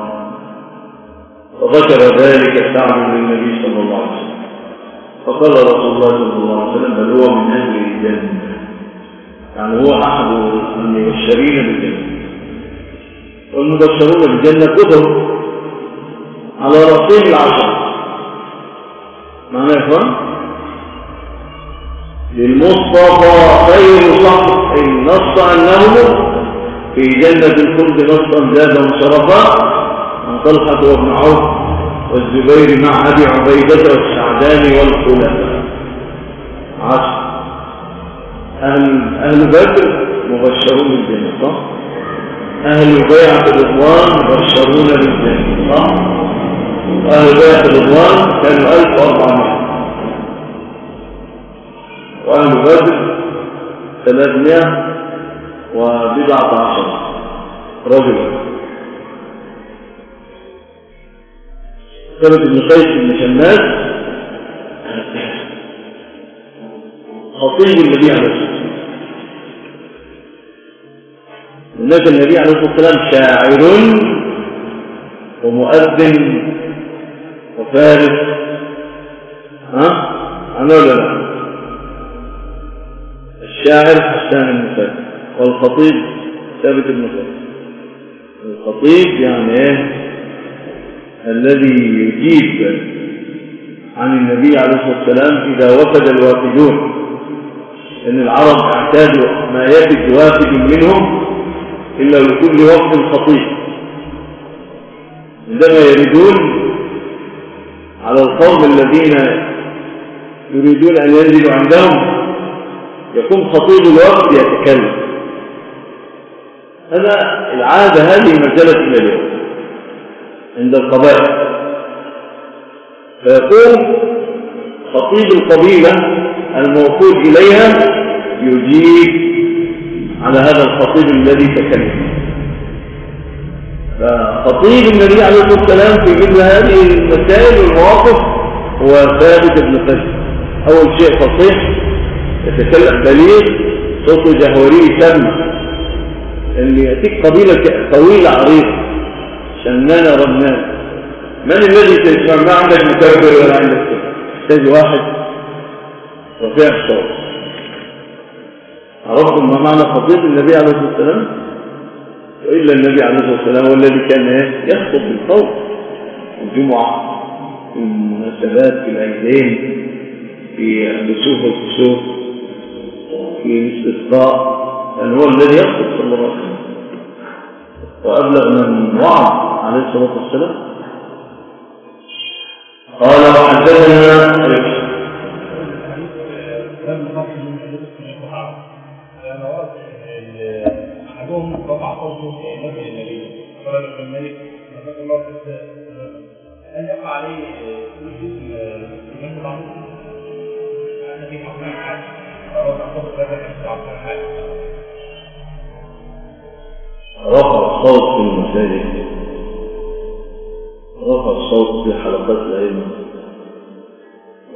S4: فذكر ذلك سعد للنبي صلى الله عليه وسلم، فقال رسول الله صلى الله عليه وسلم بل هو من أهل الجنة، يعني هو أحد المبشرين بالجنة. والمبشرون بالجنة كثر على رأسهم 10. معنى يا إخوان للمصطفى خير صحب نص أنه في جنة الخلد نصا زادا شرفا عن طلحة وابن عوف والزبير مع أبي عبيدة والسعدان والخلفاء 10. أهل بدر مبشرون بالجنة صح؟ أهل بيعة الرضوان مبشرون بالجنة صح؟ أهل بيعة الرضوان كانوا 1400 وأهل بدر 319 رجلا. ثابت بن قيس بن شماس خطيب النبي عليه الصلاة والسلام. هناك النبي عليه الصلاة والسلام شاعر ومؤذن وفارس، أنا ولا لا؟ الشاعر حسان بن ثابت والخطيب ثابت بن قيس. الخطيب يعني ايه؟ الذي يجيب عن النبي عليه الصلاة والسلام إذا وفد الوافدون، لأن العرب اعتادوا ما يفد وافد منهم إلا لكل وفد خطيب. عندما يردون على القوم الذين يريدون أن ينزلوا عندهم يكون خطيب الوفد يتكلم. هذا العادة هذه مجالة إلى اليوم عند القبائل، فيقوم خطيب القبيلة الموصول إليها يجيب على هذا الخطيب الذي تكلم. فخطيب النبي عليه الصلاة والسلام في مثل هذه المسائل والمواقف هو ثابت بن قيس. أول شيء فصيح يتكلم بليغ صوته جهوري سمع، أن يأتيك قبيلة طويلة عريضة شنانة رنان، من الذي تسمع؟ ما عندك مكبر ولا عندك كده، تحتاج واحد رفيع الصوت. عرفتم ما معنى خطيب النبي عليه الصلاة والسلام؟ وإلا النبي عليه الصلاة والسلام هو الذي كان يخطب بالقول في الجمعة، في المناسبات، في العيدين، في الكسوف والكسوف، في الاستسقاء، كان هو الذي يخطب صلى الله عليه وسلم وأبلغ من وعظ عليه الصلاة والسلام. قال وحدثنا
S5: أحدهم رفع صوته نبي النبي قال الملك رضي الله عنه أن يقع عليه اسم الإمام العظيم الذي حكم الحاج رفع صوت هذا الحاج.
S4: رفع الصوت في المساجد، رفع الصوت في حلقات العلم،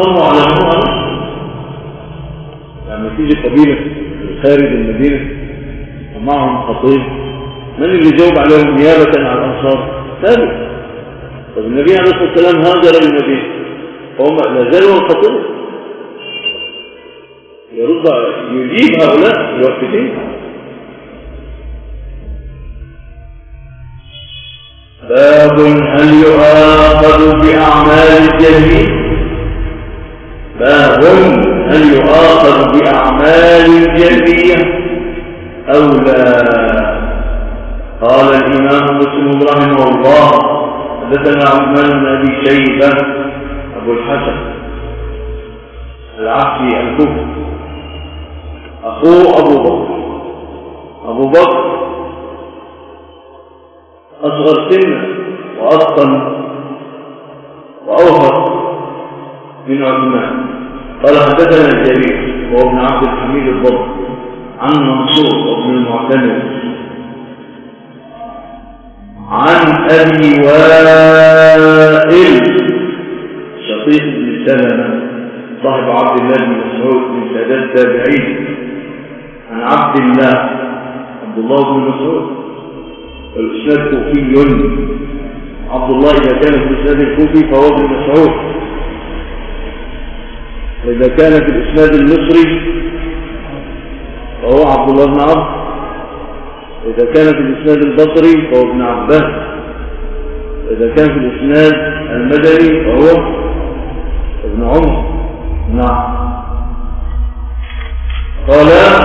S4: أصروا على أنه لما تيجي قبيلة خارج المدينة ومعهم خطيب، من اللي جاوب عليهم نيابة عن الأنصار؟ ثابت. طب النبي عليه الصلاة والسلام هاجر للمدينة فهم لا زالوا الخطيب يرد يجيب هؤلاء الوافدين. باب هل يؤاخذ بأعمال الجاهلية؟ باب هل يؤاخذ بأعمال الجاهلية أو لا؟ قال الإمام مسلم رحمه الله حدثنا عثمان بن أبي شيبة أبو الحسن العبسي الكوفي أخوه أبو بكر أصغر سنا وأتقن وأوفر من عثمان. قال حدثنا الجرير وهو ابن عبد الحميد الضبي عن منصور وابن المعتمر عن أبي وائل شقيق بن سلمة صاحب عبد الله بن مسعود من سادات التابعين عن عبد الله بن مسعود. الإسناد كوفي، عبد الله إذا كان في الإسناد الكوفي فهو ابن مسعود، وإذا كان في الإسناد المصري فهو عبد الله بن عمرو، وإذا كان في الإسناد البصري فهو ابن عباس، وإذا كان في الإسناد المدني فهو ابن عمر. نعم. قال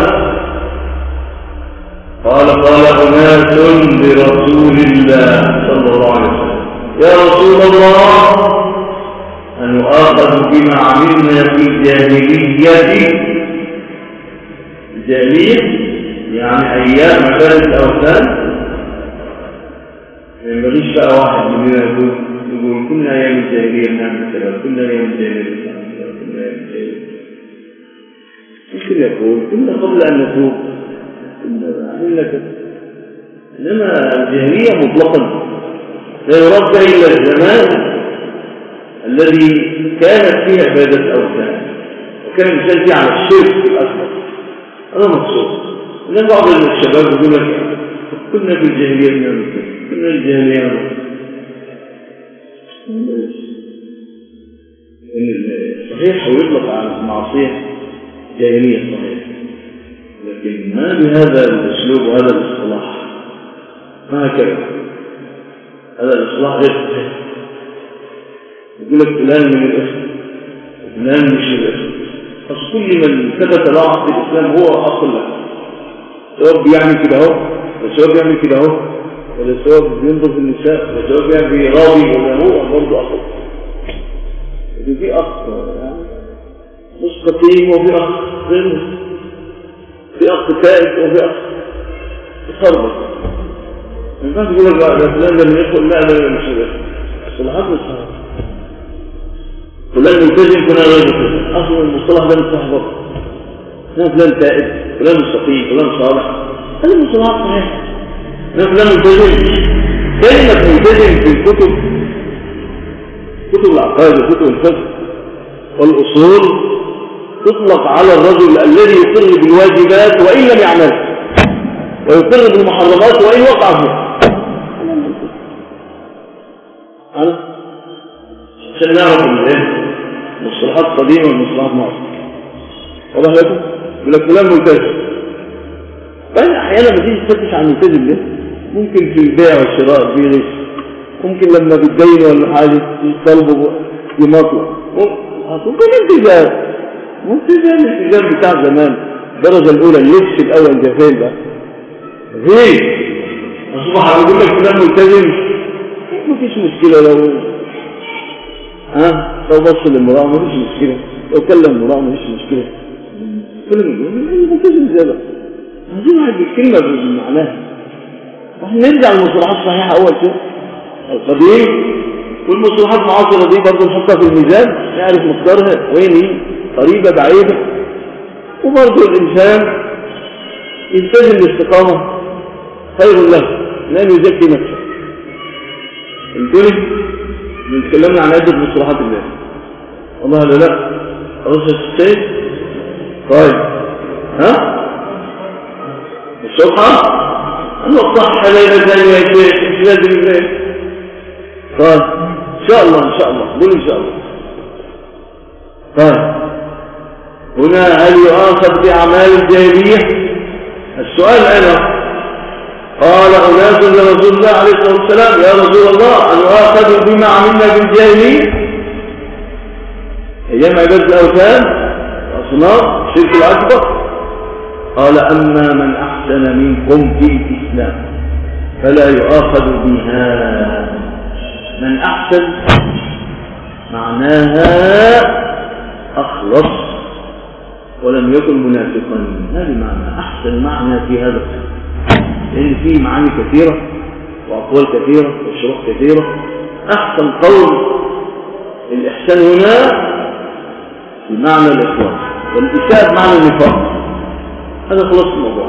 S4: أناس لرسول الله صلى الله عليه وسلم: يا رسول الله، أن نؤاخذ بما عملنا في الجاهلية. الجاهلية يعني أيام عبادة الأوثان. يعني مفيش بقى واحد مننا يقول كنا أيام الجاهلية بنعمل كذا، كنا أيام الجاهلية بنعمل كذا، كنا أيام الجاهلية. ممكن يقول كنا قبل أن نتوب كنا عملنا كذا. إنما الجاهلية مطلقا لا يراد به إلا الزمان الذي كانت فيه عبادة الأوثان وكان الإنسان فيه على الشرك الأكبر. هذا مقصود. إن بعض الشباب يقول لك كنا في الجاهلية نعمل كذا، كنا الجاهلية نعمل كذا. صحيح ويطلق على المعصية جاهلية صحيح، لكن ما بهذا الأسلوب وهذا الاصطلاح، ما هكذا. هذا الاصطلاح غير صحيح. يقول لك فلان من الإسلام، فلان مش الإسلام. أصل كل من ثبت له عقد الإسلام هو أصل له، سواء بيعمل كده اهو، ولا سواء بيعمل كده اهو، ولا سواء بينظر في النساء، ولا سواء بيعمل راضي، ولا هو برضه أصل. في أخ يعني مستقيم، وفي أخ غير، في أخ تائب، وفي أخ يخربط. ما ينفعش تقول لك بقى فلان لم يدخل، لا مش هذا. الصلاحات مش هذا. فلان ملتزم، فلان غير ملتزم. أصل المصطلح ده مش صح برضه. فلان تائب، فلان مستقيم، فلان صالح. هذه المصطلحات صحيحة. فلان ملتزم. كلمة ملتزم في الكتب، كتب العقائد وكتب الفقه والأصول، تطلق على الرجل الذي يقر بالواجبات وإن لم يعملها، ويقر بالمحرمات وإن وقع فيها. عشان نعرف المصطلحات قديمة والمصطلحات معروفة. واضح لكم؟ يقول لك فلان ملتزم. فأنا أحيانا بتيجي تفتش عن الملتزم ده، ممكن في البيع والشراء بيغش، ممكن لما بتدين ولا حاجة يطلبوا يمطلق، ممكن الالتزام بتاع زمان الدرجة الأولى، اللبس الأول ده فين بقى؟ فين؟ أصبح يقول لك فلان ملتزم، مفيش مشكلة لو بص للمرأة مفيش مشكلة، لو كلم المرأة مفيش مشكلة. ملتزم ازاي بقى؟ عايزين واحد بالكلمة بمعناها. احنا نرجع للمصطلحات الصحيحة أول شيء القديم، والمصطلحات المعاصرة دي برضه نحطها في الميزان، نعرف مقدارها وين هي، قريبة بعيدة. وبرضه الإنسان يلتزم الاستقامة خير له لأن يزكي نفسه. الدنيا بنتكلمنا عن عدة مصطلحات الله، والله لا رصة السيد. طيب ها الصبح أنا الصح ليلة ثانية يا شيخ مش لازم الليل. طيب إن شاء الله إن شاء الله قول إن شاء الله. طيب هنا هل يؤاخذ بأعمال الجاهلية؟ السؤال أنا قال أناس لرسول الله عليه الصلاة والسلام يا رسول الله أن يؤاخذ بما عملنا بالجاهلية أيام عبادة الأوثان وأصنام الشرك الأكبر. قال أما من أحسن منكم في الإسلام فلا يؤاخذ بها. من أحسن معناها أخلص ولم يكن منافقا. هذا معنى أحسن معنى في هذا الكلام، لأن فيه معاني كثيرة وأقوال كثيرة وشروح كثيرة. أحسن قول الإحسان هنا بمعنى الإخلاص، والإساءة بمعنى النفاق. هذا خلاص الموضوع.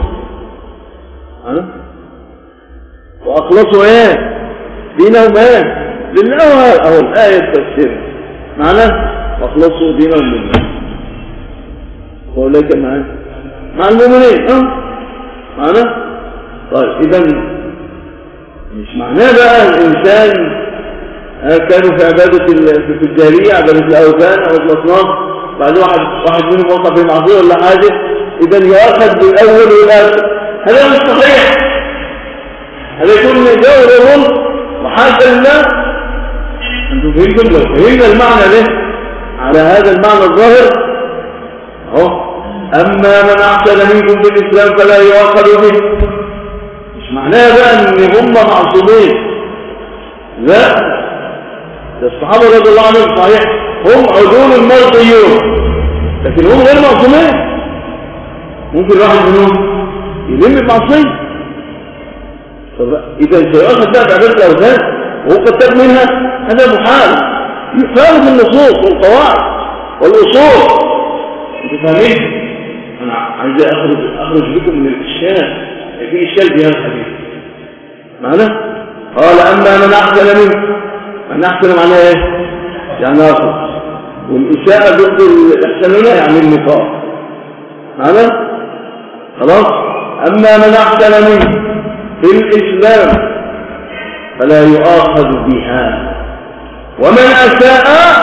S4: وأخلصوا إيه دينهم إيه لله. أو الآية التفسير معنى وأخلصوا دينهم لله وأولئك مع المؤمنين. معنى طيب إذن مش معناه بقى الإنسان كانوا في عبادة في الجاهلية عبادة الأوثان أو الأصنام بعد واحد منهم وقع في معصية ولا حاجة إذن يؤخذ بالأول والآخر. هذا مش صحيح. هذا يكون جور الظلم وحاشا لله. أنتم فهمتم؟ لو فهمنا المعنى ده على هذا المعنى الظاهر أهو أما من أحسن منكم في الإسلام فلا يؤاخذ به. مش معناه بقى ان هم معصومين، لا، ده الصحابه رضي الله عنهم صحيح هم عدول مرضيون لكن هم غير معصومين. ممكن واحد منهم يلم بمعصيه. طب اذا سيؤاخذ بقى بعباده الاوثان وهو قد تاب منها هذا محال يخالف النصوص والقواعد والاصول. انتوا فاهمين؟ انا عايز اخرج بكم من الاشكال. في إشكال في هذا الحديث معنى قال أما من أحسن منه. من أحسن معناه إيه؟ يعني أخلص. والإساءة ضد الإحسان هنا يعني النفاق. معنى خلاص أما من أحسن منه في الإسلام فلا يؤاخذ بها ومن أساء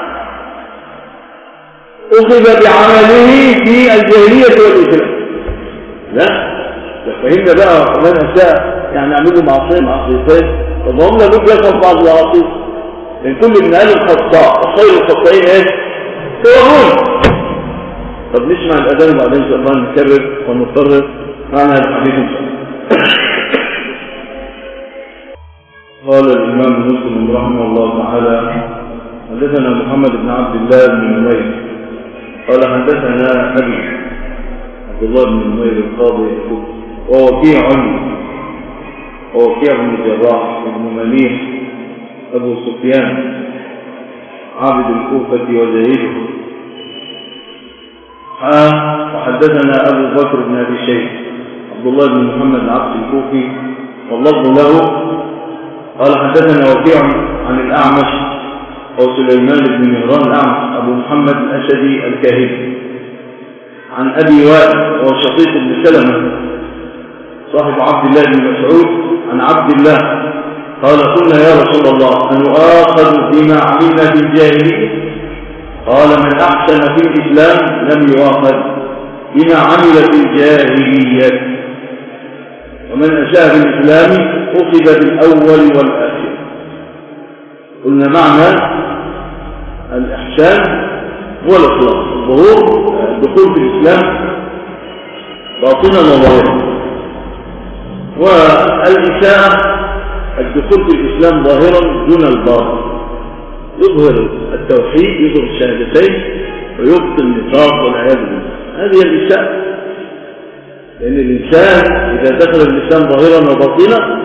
S4: أخذ بعمله في الجاهلية والإسلام. لا فهمنا بقى من أساء يعني عملوا معصيتين. طب هم لابد يفهم بعض العاصي لأن كل ابن آدم خطاء وخير الخطائين ايه؟ توابون. طب نسمع الأذان وبعدين إن شاء الله نكرر ونكرر معنا الحديث إن شاء الله. قال الإمام مسلم رحمه الله تعالى حدثنا محمد بن عبد الله بن نمير قال حدثنا أبي عبد الله بن نمير القاضي ووكيع بن الجراح بن مليح أبو سفيان عابد الكوفة وزهيده. وحدثنا أبو بكر بن أبي شيخ عبد الله بن محمد العبد الكوفي واللفظ له قال حدثنا وكيع عن الأعمش وسليمان بن مهران الأعمش أبو محمد الأسدي الكاهلي عن أبي وائل وشقيق بن سلمة صاحب عبد الله بن مسعود عن عبد الله قال قلنا يا رسول الله أن نؤاخذ بما عملنا في الجاهلية قال من أحسن في الإسلام لم يؤاخذ بما عمل في الجاهلية ومن أساء في الإسلام أخذ بالأول والآخر. قلنا معنى الإحسان هو الإخلاص الظهور الدخول في الإسلام باطنا وظاهرا والإساءة الدخول في الإسلام ظاهرا دون الباطن يظهر التوحيد يظهر الشهادتين ويبطل النفاق والعياذ بالله. هذه الإساءة لأن الإنسان إذا دخل الإسلام ظاهرا وباطنا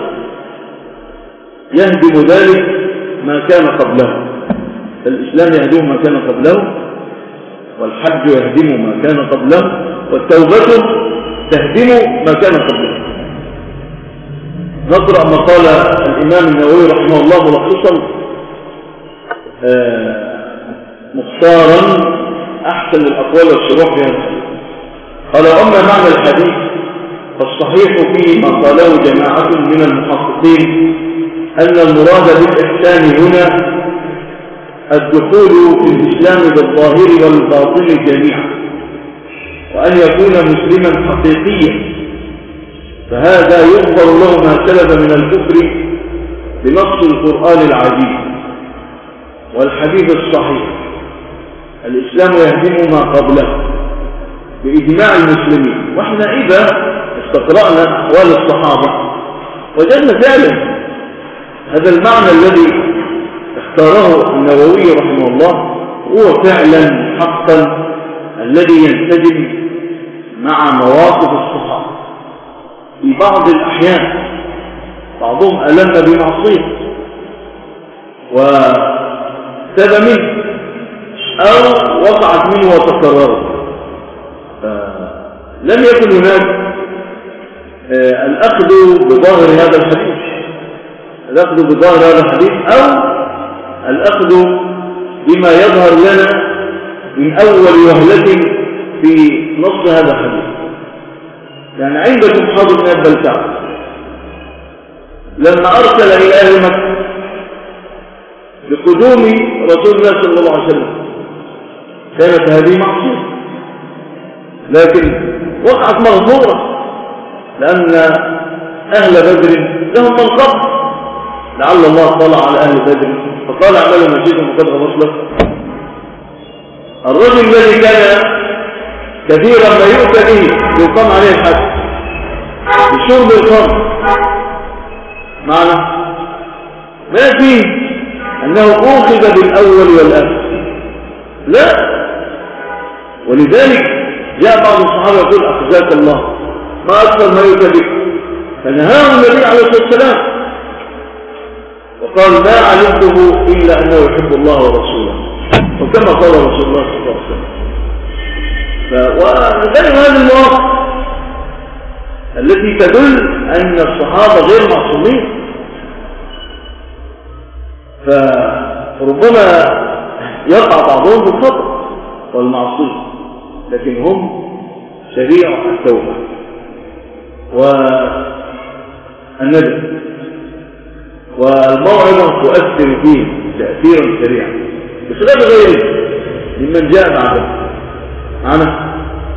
S4: يهدم ذلك ما كان قبله. الإسلام يهدم ما كان قبله والحج يهدم ما كان قبله والتوبة تهدم ما كان قبله. نقرأ ما قال الإمام النووي رحمه الله ملخصا مختصرا أحسن الأقوال والشروح في هذا الحديث. قال: أما معنى الحديث فالصحيح فيه ما قاله جماعة من المحققين أن المراد بالإحسان هنا الدخول في الإسلام بالظاهر والباطن جميعا، وأن يكون مسلما حقيقيا، فهذا يغفر له ما سلب من الكفر بنص القرآن العزيز والحديث الصحيح: الإسلام يهدم ما قبله بإجماع المسلمين. وإحنا إذا استقرأنا أحوال الصحابة وجدنا فعلا هذا المعنى الذي اختاره النووي رحمه الله هو فعلا حقا الذي ينسجم مع مواقف الصحابة. في بعض الأحيان بعضهم ألم بمعصية وتاب منه أو وقعت منه وتكررت، لم يكن هناك الأخذ بظاهر هذا الحديث، الأخذ بظاهر هذا الحديث أو الأخذ بما يظهر لنا من أول وهلة في نص هذا الحديث. يعني عندكم حاضر بن البلتع لما أرسل إلى أهل مكة بقدوم رسول الله صلى الله عليه وسلم كانت هذه معصية، لكن وقعت مغفورة لأن أهل بدر لهم منقبة، لعل الله طلع على أهل بدر فقال: اعملوا ما شئتم فقد غفرت لكم. الرجل الذي كان كثيرا ما يؤتى به يقام عليه الحد بشرب الخمر، معنى ما فيه أنه أخذ بالأول والآخر، لا. ولذلك جاء بعض الصحابة يقول: أخزاك الله، ما أكثر ما يؤتى بك، فنهاه النبي عليه الصلاة والسلام وقال: ما علمته إلا أنه يحب الله ورسوله، وكما قال رسول الله صلى الله عليه وسلم. وذلك هذه المواقف التي تدل أن الصحابة غير معصومين، فربما يقع بعضهم بالخطأ والمعصية، لكن هم شريعة التوبة والندم والموعظة تؤثر فيه تأثيرا سريعا بخلاف غيره ممن جاء بعده. معنا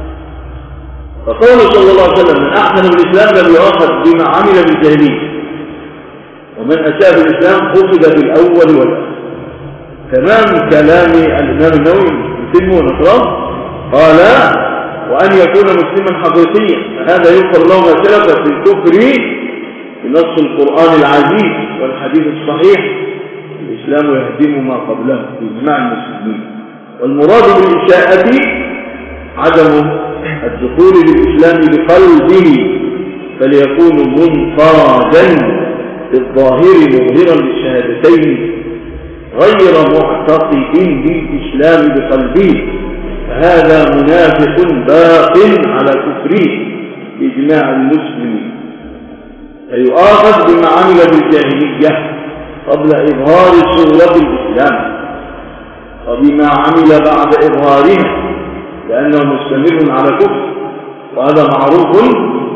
S4: فقوله صلى الله عليه وسلم: من أحسن بالإسلام لم يؤاخذ بما عمل بالجاهلية، ومن أساء بالإسلام أخذ بالأول والآخر. تمام كلام الإمام النووي يتم ونقرأ. قال: وأن يكون مسلما حقيقيا، فهذا يغفر له ما سلف في الكفر بنص القرآن العزيز والحديث الصحيح: الإسلام يهدم ما قبله بإجماع المسلمين. والمراد بالإساءة عدم الدخول بالإسلام بقلبه، فليكون منقادا بالظاهر مظهرا للشهادتين غير معتقد بالإسلام بقلبه، فهذا منافق باق على كفره بإجماع المسلمين، فيؤاخذ بما عمل بالجاهلية قبل إظهار صورة الإسلام، وبما عمل بعد إظهارها لأنه مستمر على كفر، وهذا معروف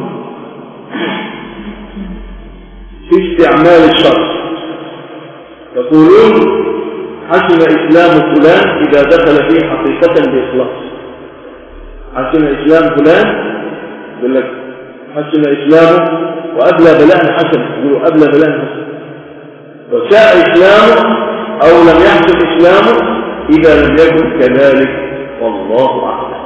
S4: في استعمال الشرع. يقولون: حسن إسلام فلان إذا دخل فيه حقيقة بإخلاص. حسن إسلام فلان يقول لك حسن إسلامه وأبلى بلاء حسن، يقولوا أبلى بلاء حسن. وساء إسلامه أو لم يحسن إسلامه إذا لم يكن كذلك، والله أعلم.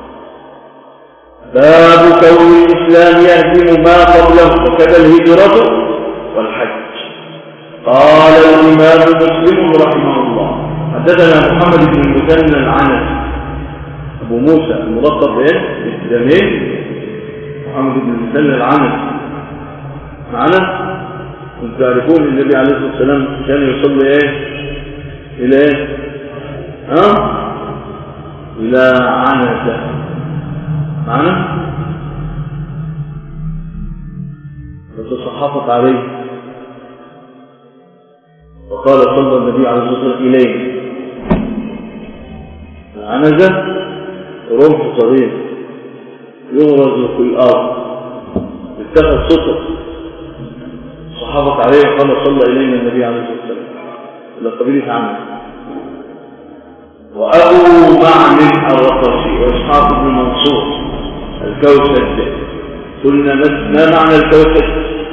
S4: باب كون الإسلام يهدم ما قبله، وكذا الهجرة والحج. قال الإمام مسلم رحمه الله: حدثنا محمد بن المثنى العنزي أبو موسى الملقب بالزمين، محمد بن المثنى العنزي معنا. كنتم تعرفون النبي عليه الصلاة والسلام كان يصلي إلى إلى عنزة معنا، فتصحفت عليه وقال صلى النبي عليه الصلاة والسلام إليه عنزة رمح صغير يغرز في الأرض اتخذ سطر صحابة عليه قال صلى إلينا النبي عليه الصلاة والسلام إلى قبيلة عمه وأبو معن الرقاشي وإسحاق بن منصور الكوسج. قلنا ما معنى الكوسج؟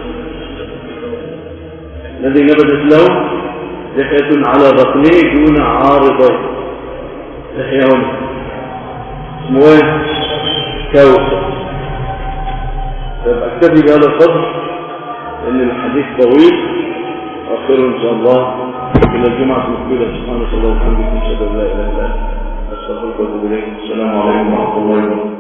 S4: الذي نبتت له لحية على بطنه دون عارضين، لحية هنا اسمه كوسج. فأكتفي بهذا القدر لأن الحديث طويل، وآخره إن شاء الله إلى الجمعة المقبلة. سبحانك اللهم وبحمدك، أشهد أن لا إله إلا أنت، أستغفرك وأتوب إليك. السلام عليكم ورحمة الله وبركاته.